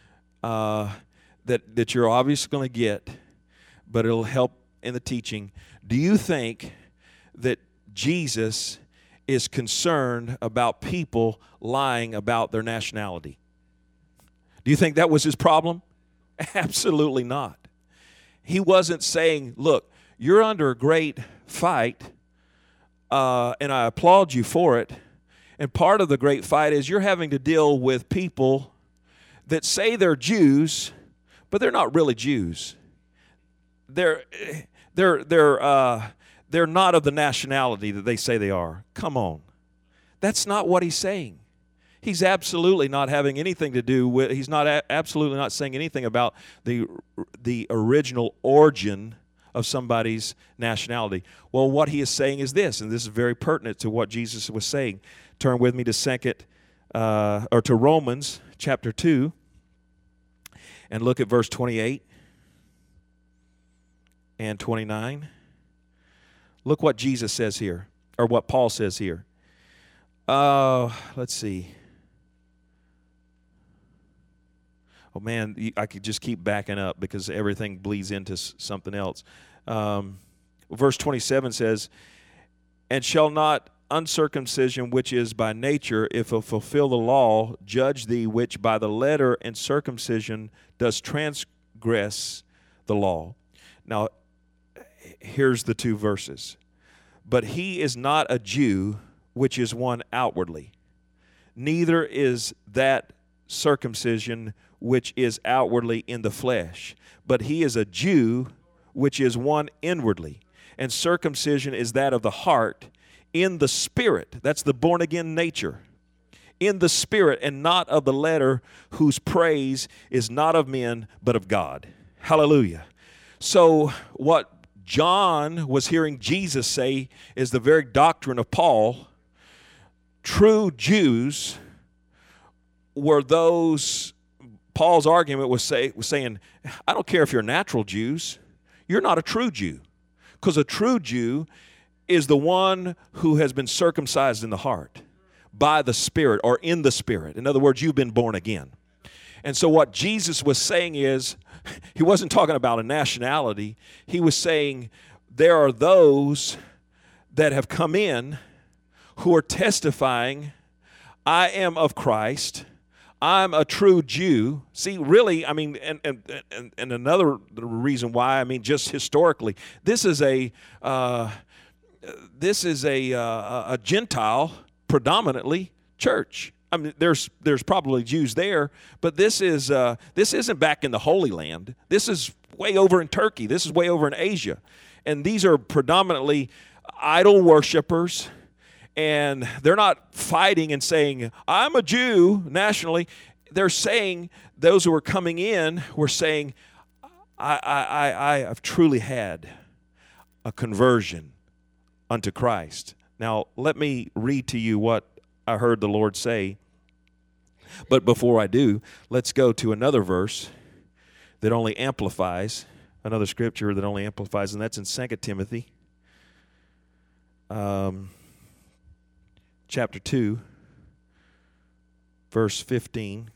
that you're obviously going to get, but it'll help in the teaching. Do you think that Jesus is concerned about people lying about their nationality? Do you think that was his problem? Absolutely not. He wasn't saying, look, you're under a great fight, and I applaud you for it. And part of the great fight is you're having to deal with people that say they're Jews, but they're not really Jews. They're not of the nationality that they say they are. Come on. That's not what he's saying. He's absolutely not having anything to do with, he's not absolutely not saying anything about the original origin of somebody's nationality. Well, what he is saying is this, and this is very pertinent to what Jesus was saying. Turn with me to to Romans chapter 2 and look at verse 28 and 29. Look what Jesus says here, or what Paul says here. Let's see. Oh, man, I could just keep backing up because everything bleeds into something else. Verse 27 says, and shall not uncircumcision, which is by nature, if it fulfill the law, judge thee, which by the letter and circumcision does transgress the law. Now, here's the two verses. But he is not a Jew, which is one outwardly. Neither is that circumcision which is outwardly in the flesh. But he is a Jew, which is one inwardly. And circumcision is that of the heart, in the spirit. That's the born-again nature. In the spirit, and not of the letter, whose praise is not of men, but of God. Hallelujah. So what John was hearing Jesus say is the very doctrine of Paul. True Jews were those, Paul's argument was saying, I don't care if you're natural Jews, you're not a true Jew. Because a true Jew is the one who has been circumcised in the heart by the Spirit or in the Spirit. In other words, you've been born again. And so what Jesus was saying is, he wasn't talking about a nationality. He was saying there are those that have come in who are testifying, I am of Christ. I'm a true Jew. See, really, I mean, and another reason why, I mean, just historically, this is a Gentile predominantly church. I mean, there's probably Jews there, but this isn't back in the Holy Land. This is way over in Turkey. This is way over in Asia, and these are predominantly idol worshipers. And they're not fighting and saying, I'm a Jew nationally. They're saying, those who are coming in were saying, I've truly had a conversion unto Christ. Now, let me read to you what I heard the Lord say. But before I do, let's go to another verse that only amplifies, another scripture that only amplifies, and that's in 2 Timothy. Chapter 2, verse 15.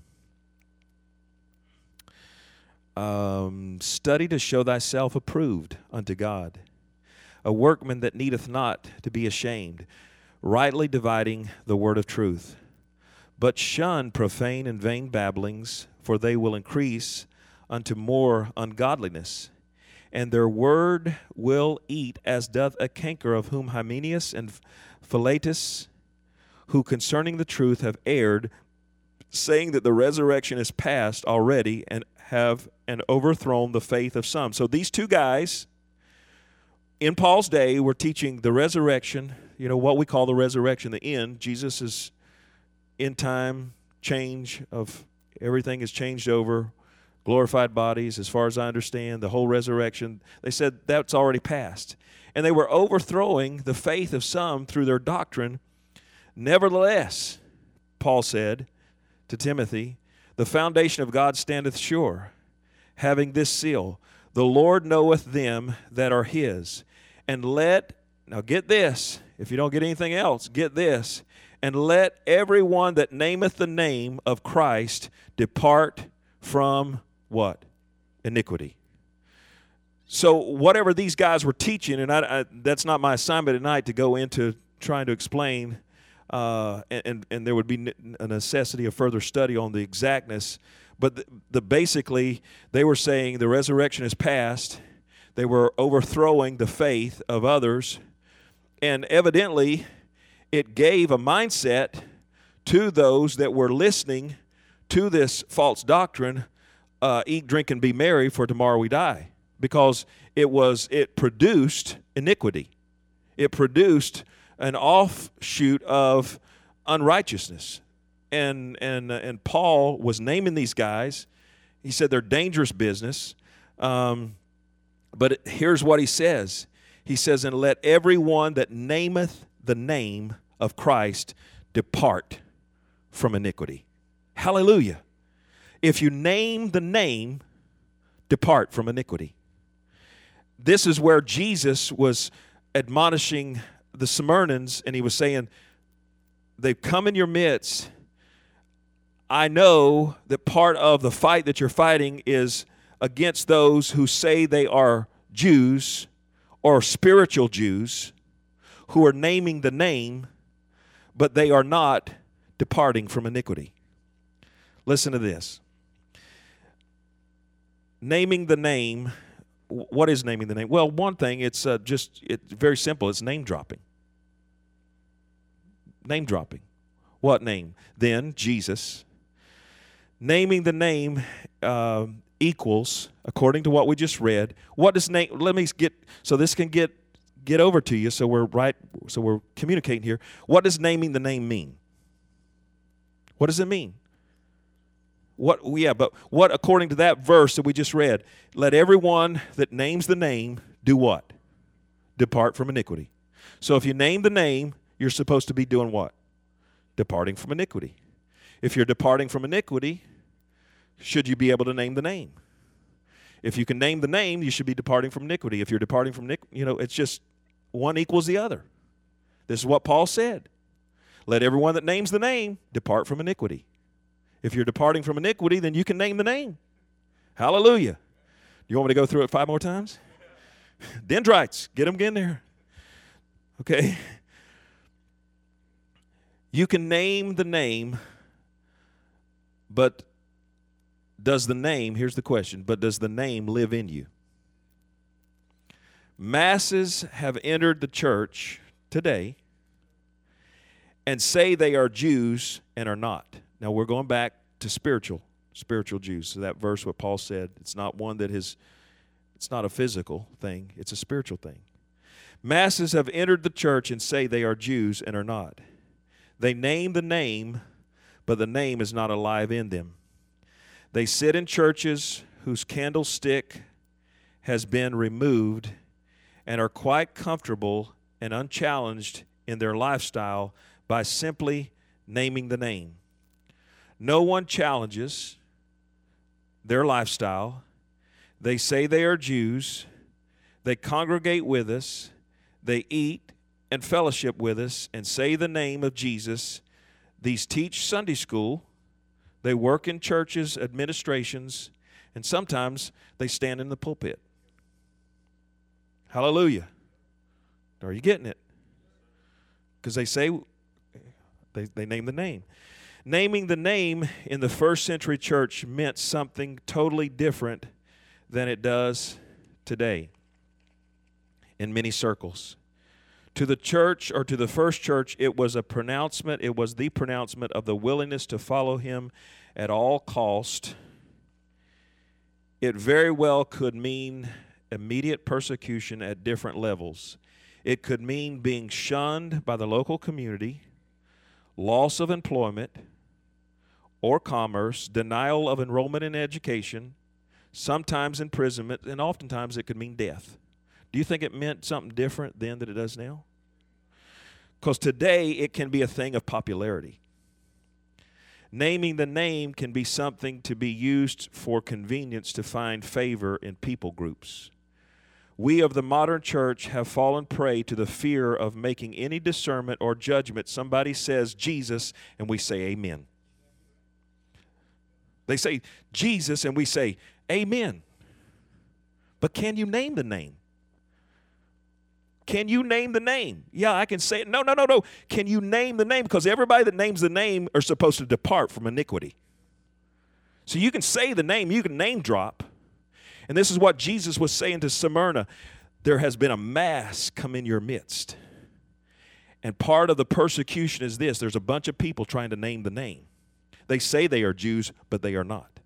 Study to show thyself approved unto God, a workman that needeth not to be ashamed, rightly dividing the word of truth. But shun profane and vain babblings, for they will increase unto more ungodliness. And their word will eat as doth a canker, of whom Hymenaeus and Philetus, who concerning the truth have erred, saying that the resurrection is past already, and have overthrown the faith of some. So these two guys in Paul's day were teaching the resurrection, you know, what we call the resurrection, the end. Jesus' end time change of everything is changed over, glorified bodies, as far as I understand, the whole resurrection. They said that's already passed. And they were overthrowing the faith of some through their doctrine. Nevertheless, Paul said to Timothy, the foundation of God standeth sure, having this seal, the Lord knoweth them that are his. And now get this, if you don't get anything else, get this, and let everyone that nameth the name of Christ depart from what? Iniquity. So whatever these guys were teaching, and that's not my assignment tonight to go into trying to explain, and there would be a necessity of further study on the exactness, but basically they were saying the resurrection is past. They were overthrowing the faith of others, and evidently it gave a mindset to those that were listening to this false doctrine, eat, drink, and be merry, for tomorrow we die. Because it produced iniquity. It produced an offshoot of unrighteousness. And Paul was naming these guys. He said they're dangerous business. But here's what he says. He says, and let everyone that nameth the name of Christ depart from iniquity. Hallelujah. If you name the name, depart from iniquity. This is where Jesus was admonishing the Smyrnans, and he was saying, they've come in your midst. I know that part of the fight that you're fighting is against those who say they are Jews or spiritual Jews who are naming the name, but they are not departing from iniquity. Listen to this. Naming the name, what is naming the name? Well, one thing, it's very simple. It's name dropping. Name dropping. What name? Then, Jesus. Naming the name equals, according to what we just read, what does name, let me get, so this can get over to you, so we're communicating here. What does naming the name mean? What does it mean? What, according to that verse that we just read, let everyone that names the name do what? Depart from iniquity. So if you name the name, you're supposed to be doing what? Departing from iniquity. If you're departing from iniquity, should you be able to name the name? If you can name the name, you should be departing from iniquity. If you're departing from iniquity, it's just one equals the other. This is what Paul said. Let everyone that names the name depart from iniquity. If you're departing from iniquity, then you can name the name. Hallelujah. You want me to go through it 5 more times? Dendrites, get them in there. Okay. You can name the name, but does the name, here's the question, but does the name live in you? Masses have entered the church today and say they are Jews and are not. Now we're going back to spiritual Jews. So that verse what Paul said, it's not one that it's not a physical thing, it's a spiritual thing. Masses have entered the church and say they are Jews and are not. They name the name, but the name is not alive in them. They sit in churches whose candlestick has been removed and are quite comfortable and unchallenged in their lifestyle by simply naming the name. No one challenges their lifestyle. They say they are Jews. They congregate with us. They eat and fellowship with us and say the name of Jesus. These teach Sunday school. They work in churches, administrations, and sometimes they stand in the pulpit. Hallelujah. Are you getting it? Because they say, they name the name. Naming the name in the first century church meant something totally different than it does today in many circles. To the church, or to the first church, it was the pronouncement of the willingness to follow him at all cost. It very well could mean immediate persecution at different levels. It could mean being shunned by the local community, loss of employment or commerce, denial of enrollment in education, sometimes imprisonment, and oftentimes it could mean death. Do you think it meant something different then than it does now? Because today it can be a thing of popularity. Naming the name can be something to be used for convenience to find favor in people groups. We of the modern church have fallen prey to the fear of making any discernment or judgment. Somebody says Jesus, and we say amen. They say Jesus, and we say amen. But can you name the name? Can you name the name? Yeah, I can say it. No. Can you name the name? Because everybody that names the name are supposed to depart from iniquity. So you can say the name, you can name drop. And this is what Jesus was saying to Smyrna. There has been a mass come in your midst. And part of the persecution is this. There's a bunch of people trying to name the name. They say they are Jews, but they are not.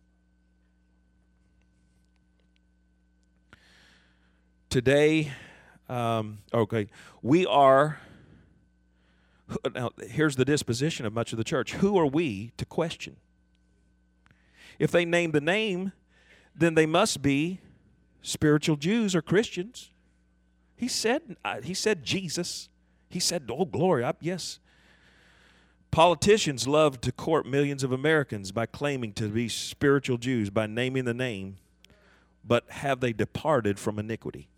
Today, we are, now here's the disposition of much of the church. Who are we to question? If they name the name, then they must be spiritual Jews or Christians. He said Jesus. He said, oh, glory, yes. Politicians love to court millions of Americans by claiming to be spiritual Jews, by naming the name, but have they departed from iniquity?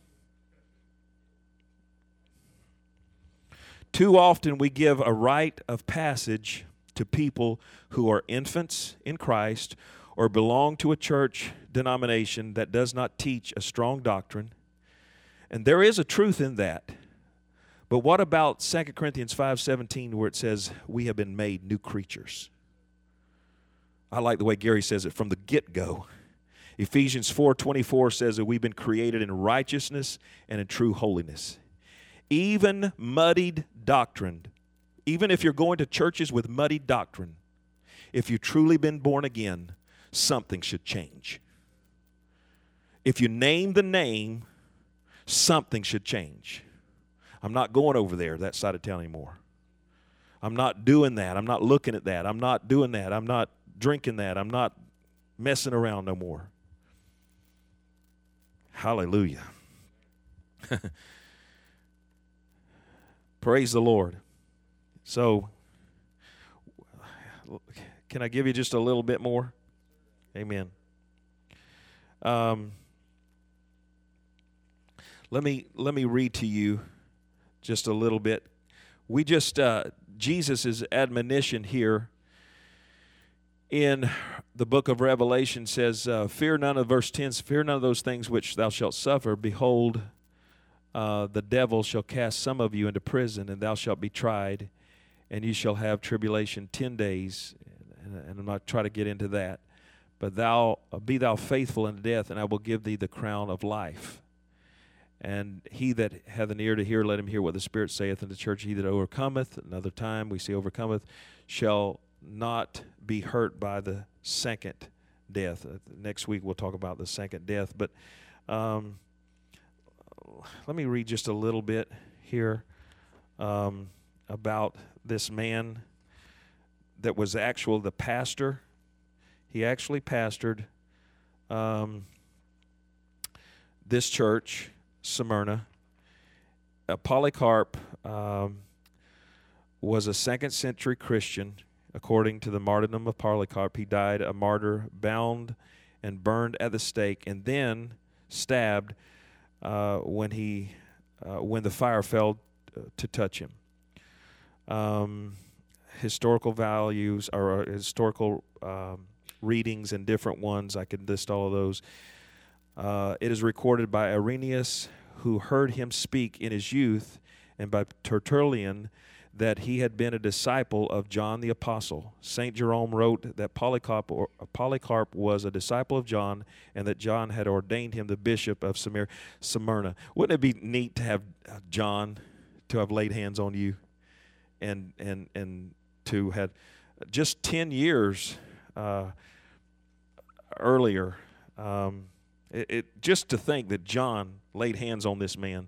Too often we give a rite of passage to people who are infants in Christ or belong to a church denomination that does not teach a strong doctrine. And there is a truth in that. But what about 2 Corinthians 5:17 where it says we have been made new creatures? I like the way Gary says it from the get-go. Ephesians 4:24 says that we've been created in righteousness and in true holiness. Even muddied doctrine, even if you're going to churches with muddied doctrine, if you've truly been born again, something should change. If you name the name, something should change. I'm not going over there, that side of town anymore. I'm not doing that. I'm not looking at that. I'm not doing that. I'm not drinking that. I'm not messing around no more. Hallelujah. Praise the Lord. So, can I give you just a little bit more? Amen. Let me read to you just a little bit. Jesus' admonition here in the book of Revelation says, fear none of, verse 10, fear none of those things which thou shalt suffer. Behold, the devil shall cast some of you into prison, and thou shalt be tried, and you shall have tribulation 10 days. And I'm not trying to get into that. But be thou faithful unto death, and I will give thee the crown of life. And he that hath an ear to hear, let him hear what the Spirit saith unto the church. He that overcometh, another time we see overcometh, shall not be hurt by the second death. Next week we'll talk about the second death. But let me read just a little bit here about this man that was the pastor. He actually pastored this church, Smyrna. Polycarp was a 2nd century Christian. According to the martyrdom of Polycarp, he died a martyr, bound and burned at the stake, and then stabbed when the fire fell to touch him. Historical values or historical readings and different ones, I could list all of those. It is recorded by Irenaeus, who heard him speak in his youth, and by Tertullian, that he had been a disciple of John the Apostle. St. Jerome wrote that Polycarp was a disciple of John, and that John had ordained him the bishop of Smyrna. Wouldn't it be neat to have John to have laid hands on you, and to have just 10 years earlier? Just to think that John laid hands on this man.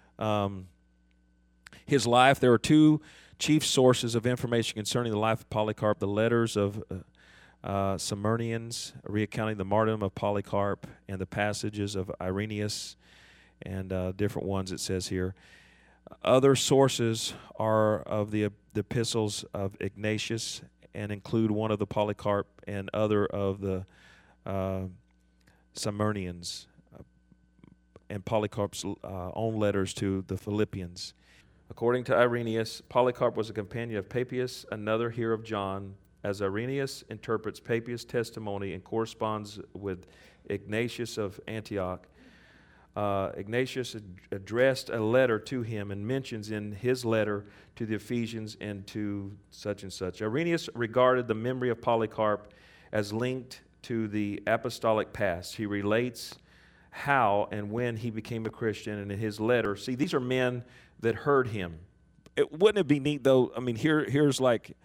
His life, there are two chief sources of information concerning the life of Polycarp: the letters of Smyrnians recounting the martyrdom of Polycarp, and the passages of Irenaeus, and different ones it says here. Other sources are of the epistles of Ignatius, and include one of the Polycarp and other of the Smyrnians. and Polycarp's own letters to the Philippians. According to Irenaeus, Polycarp was a companion of Papias, another hearer of John, as Irenaeus interprets Papias' testimony and corresponds with Ignatius of Antioch. Ignatius addressed a letter to him and mentions in his letter to the Ephesians and to such and such. Irenaeus regarded the memory of Polycarp as linked to the apostolic past. He relates how and when he became a Christian, and in his letter, see, these are men that heard him. Wouldn't it be neat, though? I mean, here's like,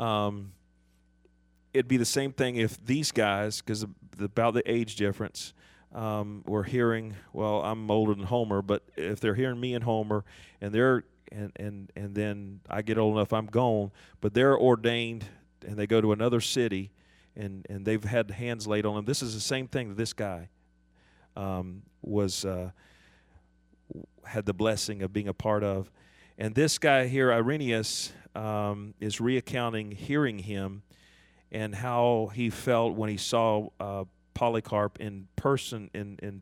it'd be the same thing if these guys, because about the age difference, were hearing, well, I'm older than Homer, but if they're hearing me and Homer, and they're and then I get old enough, I'm gone, but they're ordained and they go to another city, and they've had hands laid on them. This is the same thing that this guy had the blessing of being a part of. And this guy here, Irenaeus, is recounting hearing him and how he felt when he saw Polycarp in person in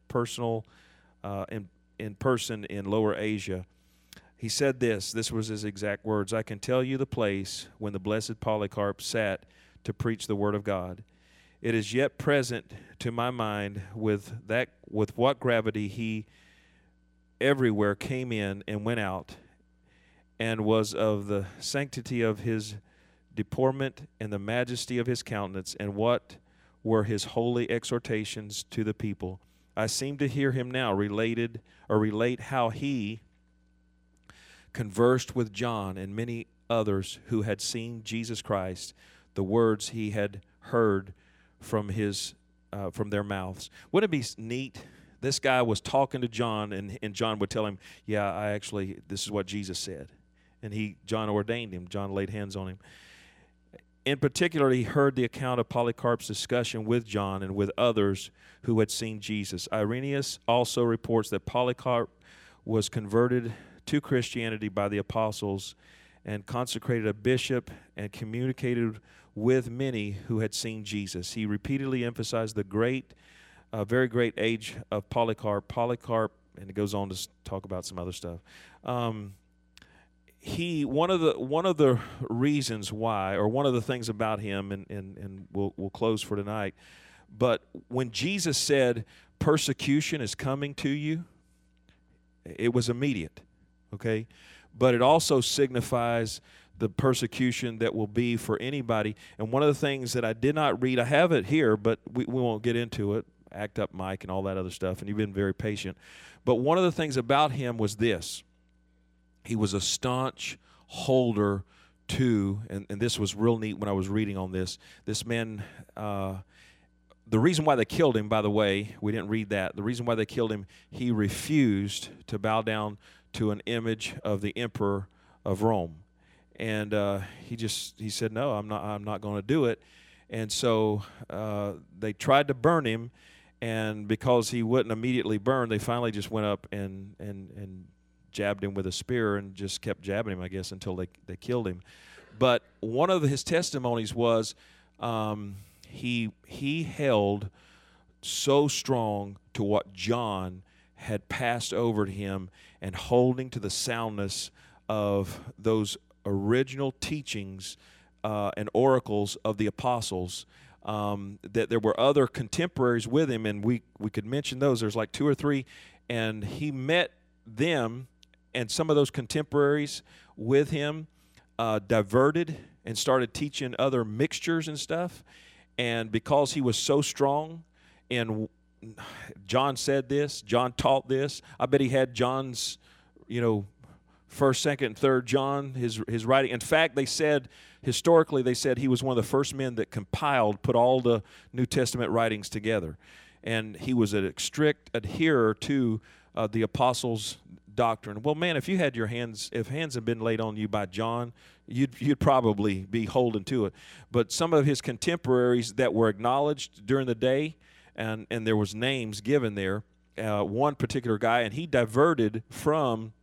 person in Lower Asia. He said this was his exact words: "I can tell you the place when the blessed Polycarp sat to preach the word of God. It is yet present to my mind with what gravity he everywhere came in and went out, and was of the sanctity of his deportment and the majesty of his countenance, and what were his holy exhortations to the people. I seem to hear him now relate how he conversed with John and many others who had seen Jesus Christ, the words he had heard from their mouths." Wouldn't it be neat? This guy was talking to John, and John would tell him, "Yeah, this is what Jesus said." And John ordained him. John laid hands on him. In particular, he heard the account of Polycarp's discussion with John and with others who had seen Jesus. Irenaeus also reports that Polycarp was converted to Christianity by the apostles and consecrated a bishop and communicated with many who had seen Jesus. He repeatedly emphasized the very great age of Polycarp. Polycarp, and it goes on to talk about some other stuff. One of the reasons why, or one of the things about him, and we'll close for tonight, but when Jesus said persecution is coming to you, it was immediate, okay? But it also signifies the persecution that will be for anybody. And one of the things that I did not read, I have it here, but we won't get into it, act up Mike and all that other stuff, and you've been very patient. But one of the things about him was this: he was a staunch holder to, and this was real neat when I was reading on this man, the reason why they killed him, by the way, we didn't read that. The reason why they killed him, he refused to bow down to an image of the emperor of Rome. And he said, "No, I'm not going to do it." And so they tried to burn him, and because he wouldn't immediately burn, they finally just went up and jabbed him with a spear and just kept jabbing him, I guess, until they killed him. But one of his testimonies was he held so strong to what John had passed over to him, and holding to the soundness of those original teachings and oracles of the apostles, that there were other contemporaries with him, and we could mention those. There's like 2 or 3, and he met them, and some of those contemporaries with him diverted and started teaching other mixtures and stuff. And because he was so strong, and John said this, John taught this, I bet he had John's, 1st, 2nd, and 3rd John, his writing. In fact, historically they said he was one of the first men that put all the New Testament writings together. And he was a strict adherer to the apostles' doctrine. Well, man, if hands had been laid on you by John, you'd probably be holding to it. But some of his contemporaries that were acknowledged during the day, and there was names given there, one particular guy, and he diverted from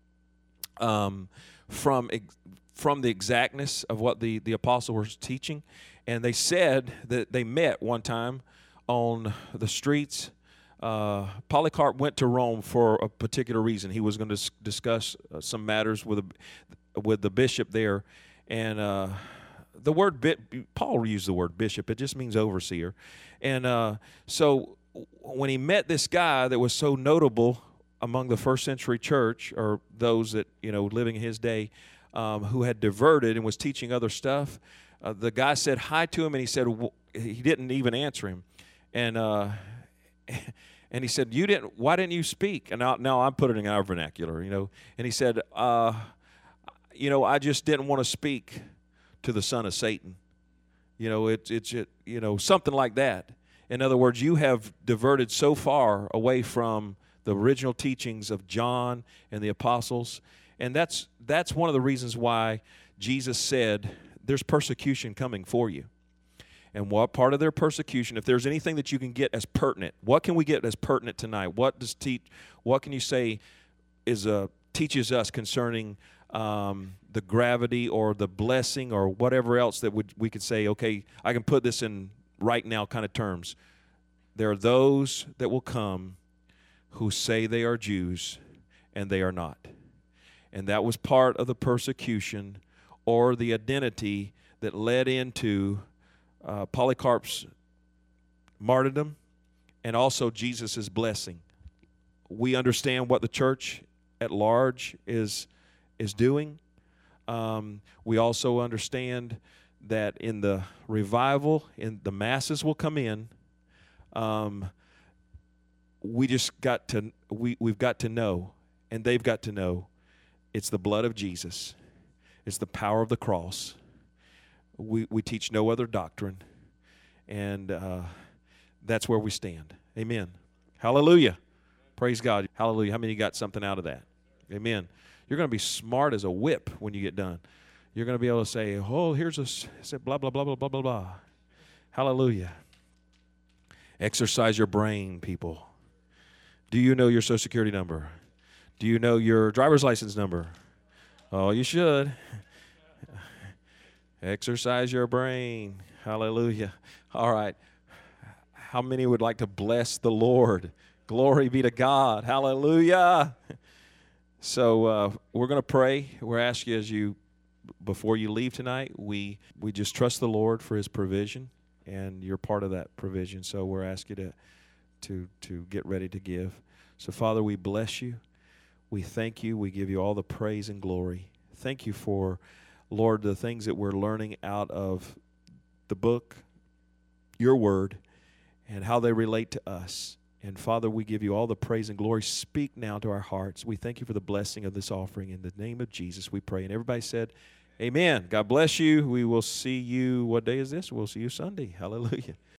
the exactness of what the apostle was teaching. And they said that they met one time on the streets Polycarp went to Rome for a particular reason. He was going to discuss some matters with the bishop there, and the word Paul used the word bishop. It just means overseer, and so when he met this guy that was so notable among the first century church, or those that living in his day, who had diverted and was teaching other stuff, the guy said hi to him, and he said he didn't even answer him, and he said, why didn't you speak? And now I'm putting it in our vernacular, and he said, I just didn't want to speak to the son of Satan. It's something like that. In other words, you have diverted so far away from the original teachings of John and the apostles, and that's one of the reasons why Jesus said there's persecution coming for you. And what part of their persecution, if there's anything that you can get as pertinent, what can we get as pertinent tonight? What can you say teaches us concerning the gravity or the blessing or whatever else that we could say, okay, I can put this in right now kind of terms. There are those that will come who say they are Jews and they are not. And that was part of the persecution or the identity that led into Polycarp's martyrdom and also Jesus' blessing. We understand what the church at large is doing. We also understand that in the revival, the masses will come in. We've got to know, and they've got to know, it's the blood of Jesus. It's the power of the cross. We teach no other doctrine, and that's where we stand. Amen. Hallelujah. Praise God. Hallelujah. How many got something out of that? Amen. You're going to be smart as a whip when you get done. You're going to be able to say, oh, here's blah, blah, blah, blah, blah, blah, blah. Hallelujah. Exercise your brain, people. Do you know your Social Security number? Do you know your driver's license number? Oh, you should. Exercise your brain. Hallelujah. All right. How many would like to bless the Lord? Glory be to God. Hallelujah. So we're going to pray. We're asking you, before you leave tonight, we just trust the Lord for his provision, and you're part of that provision. So we're asking you to get ready to give. So, Father, we bless you. We thank you. We give you all the praise and glory. Thank you for, Lord, the things that we're learning out of the book, your word, and how they relate to us. And, Father, we give you all the praise and glory. Speak now to our hearts. We thank you for the blessing of this offering. In the name of Jesus, we pray. And everybody said, amen. God bless you. We will see you. What day is this? We'll see you Sunday. Hallelujah.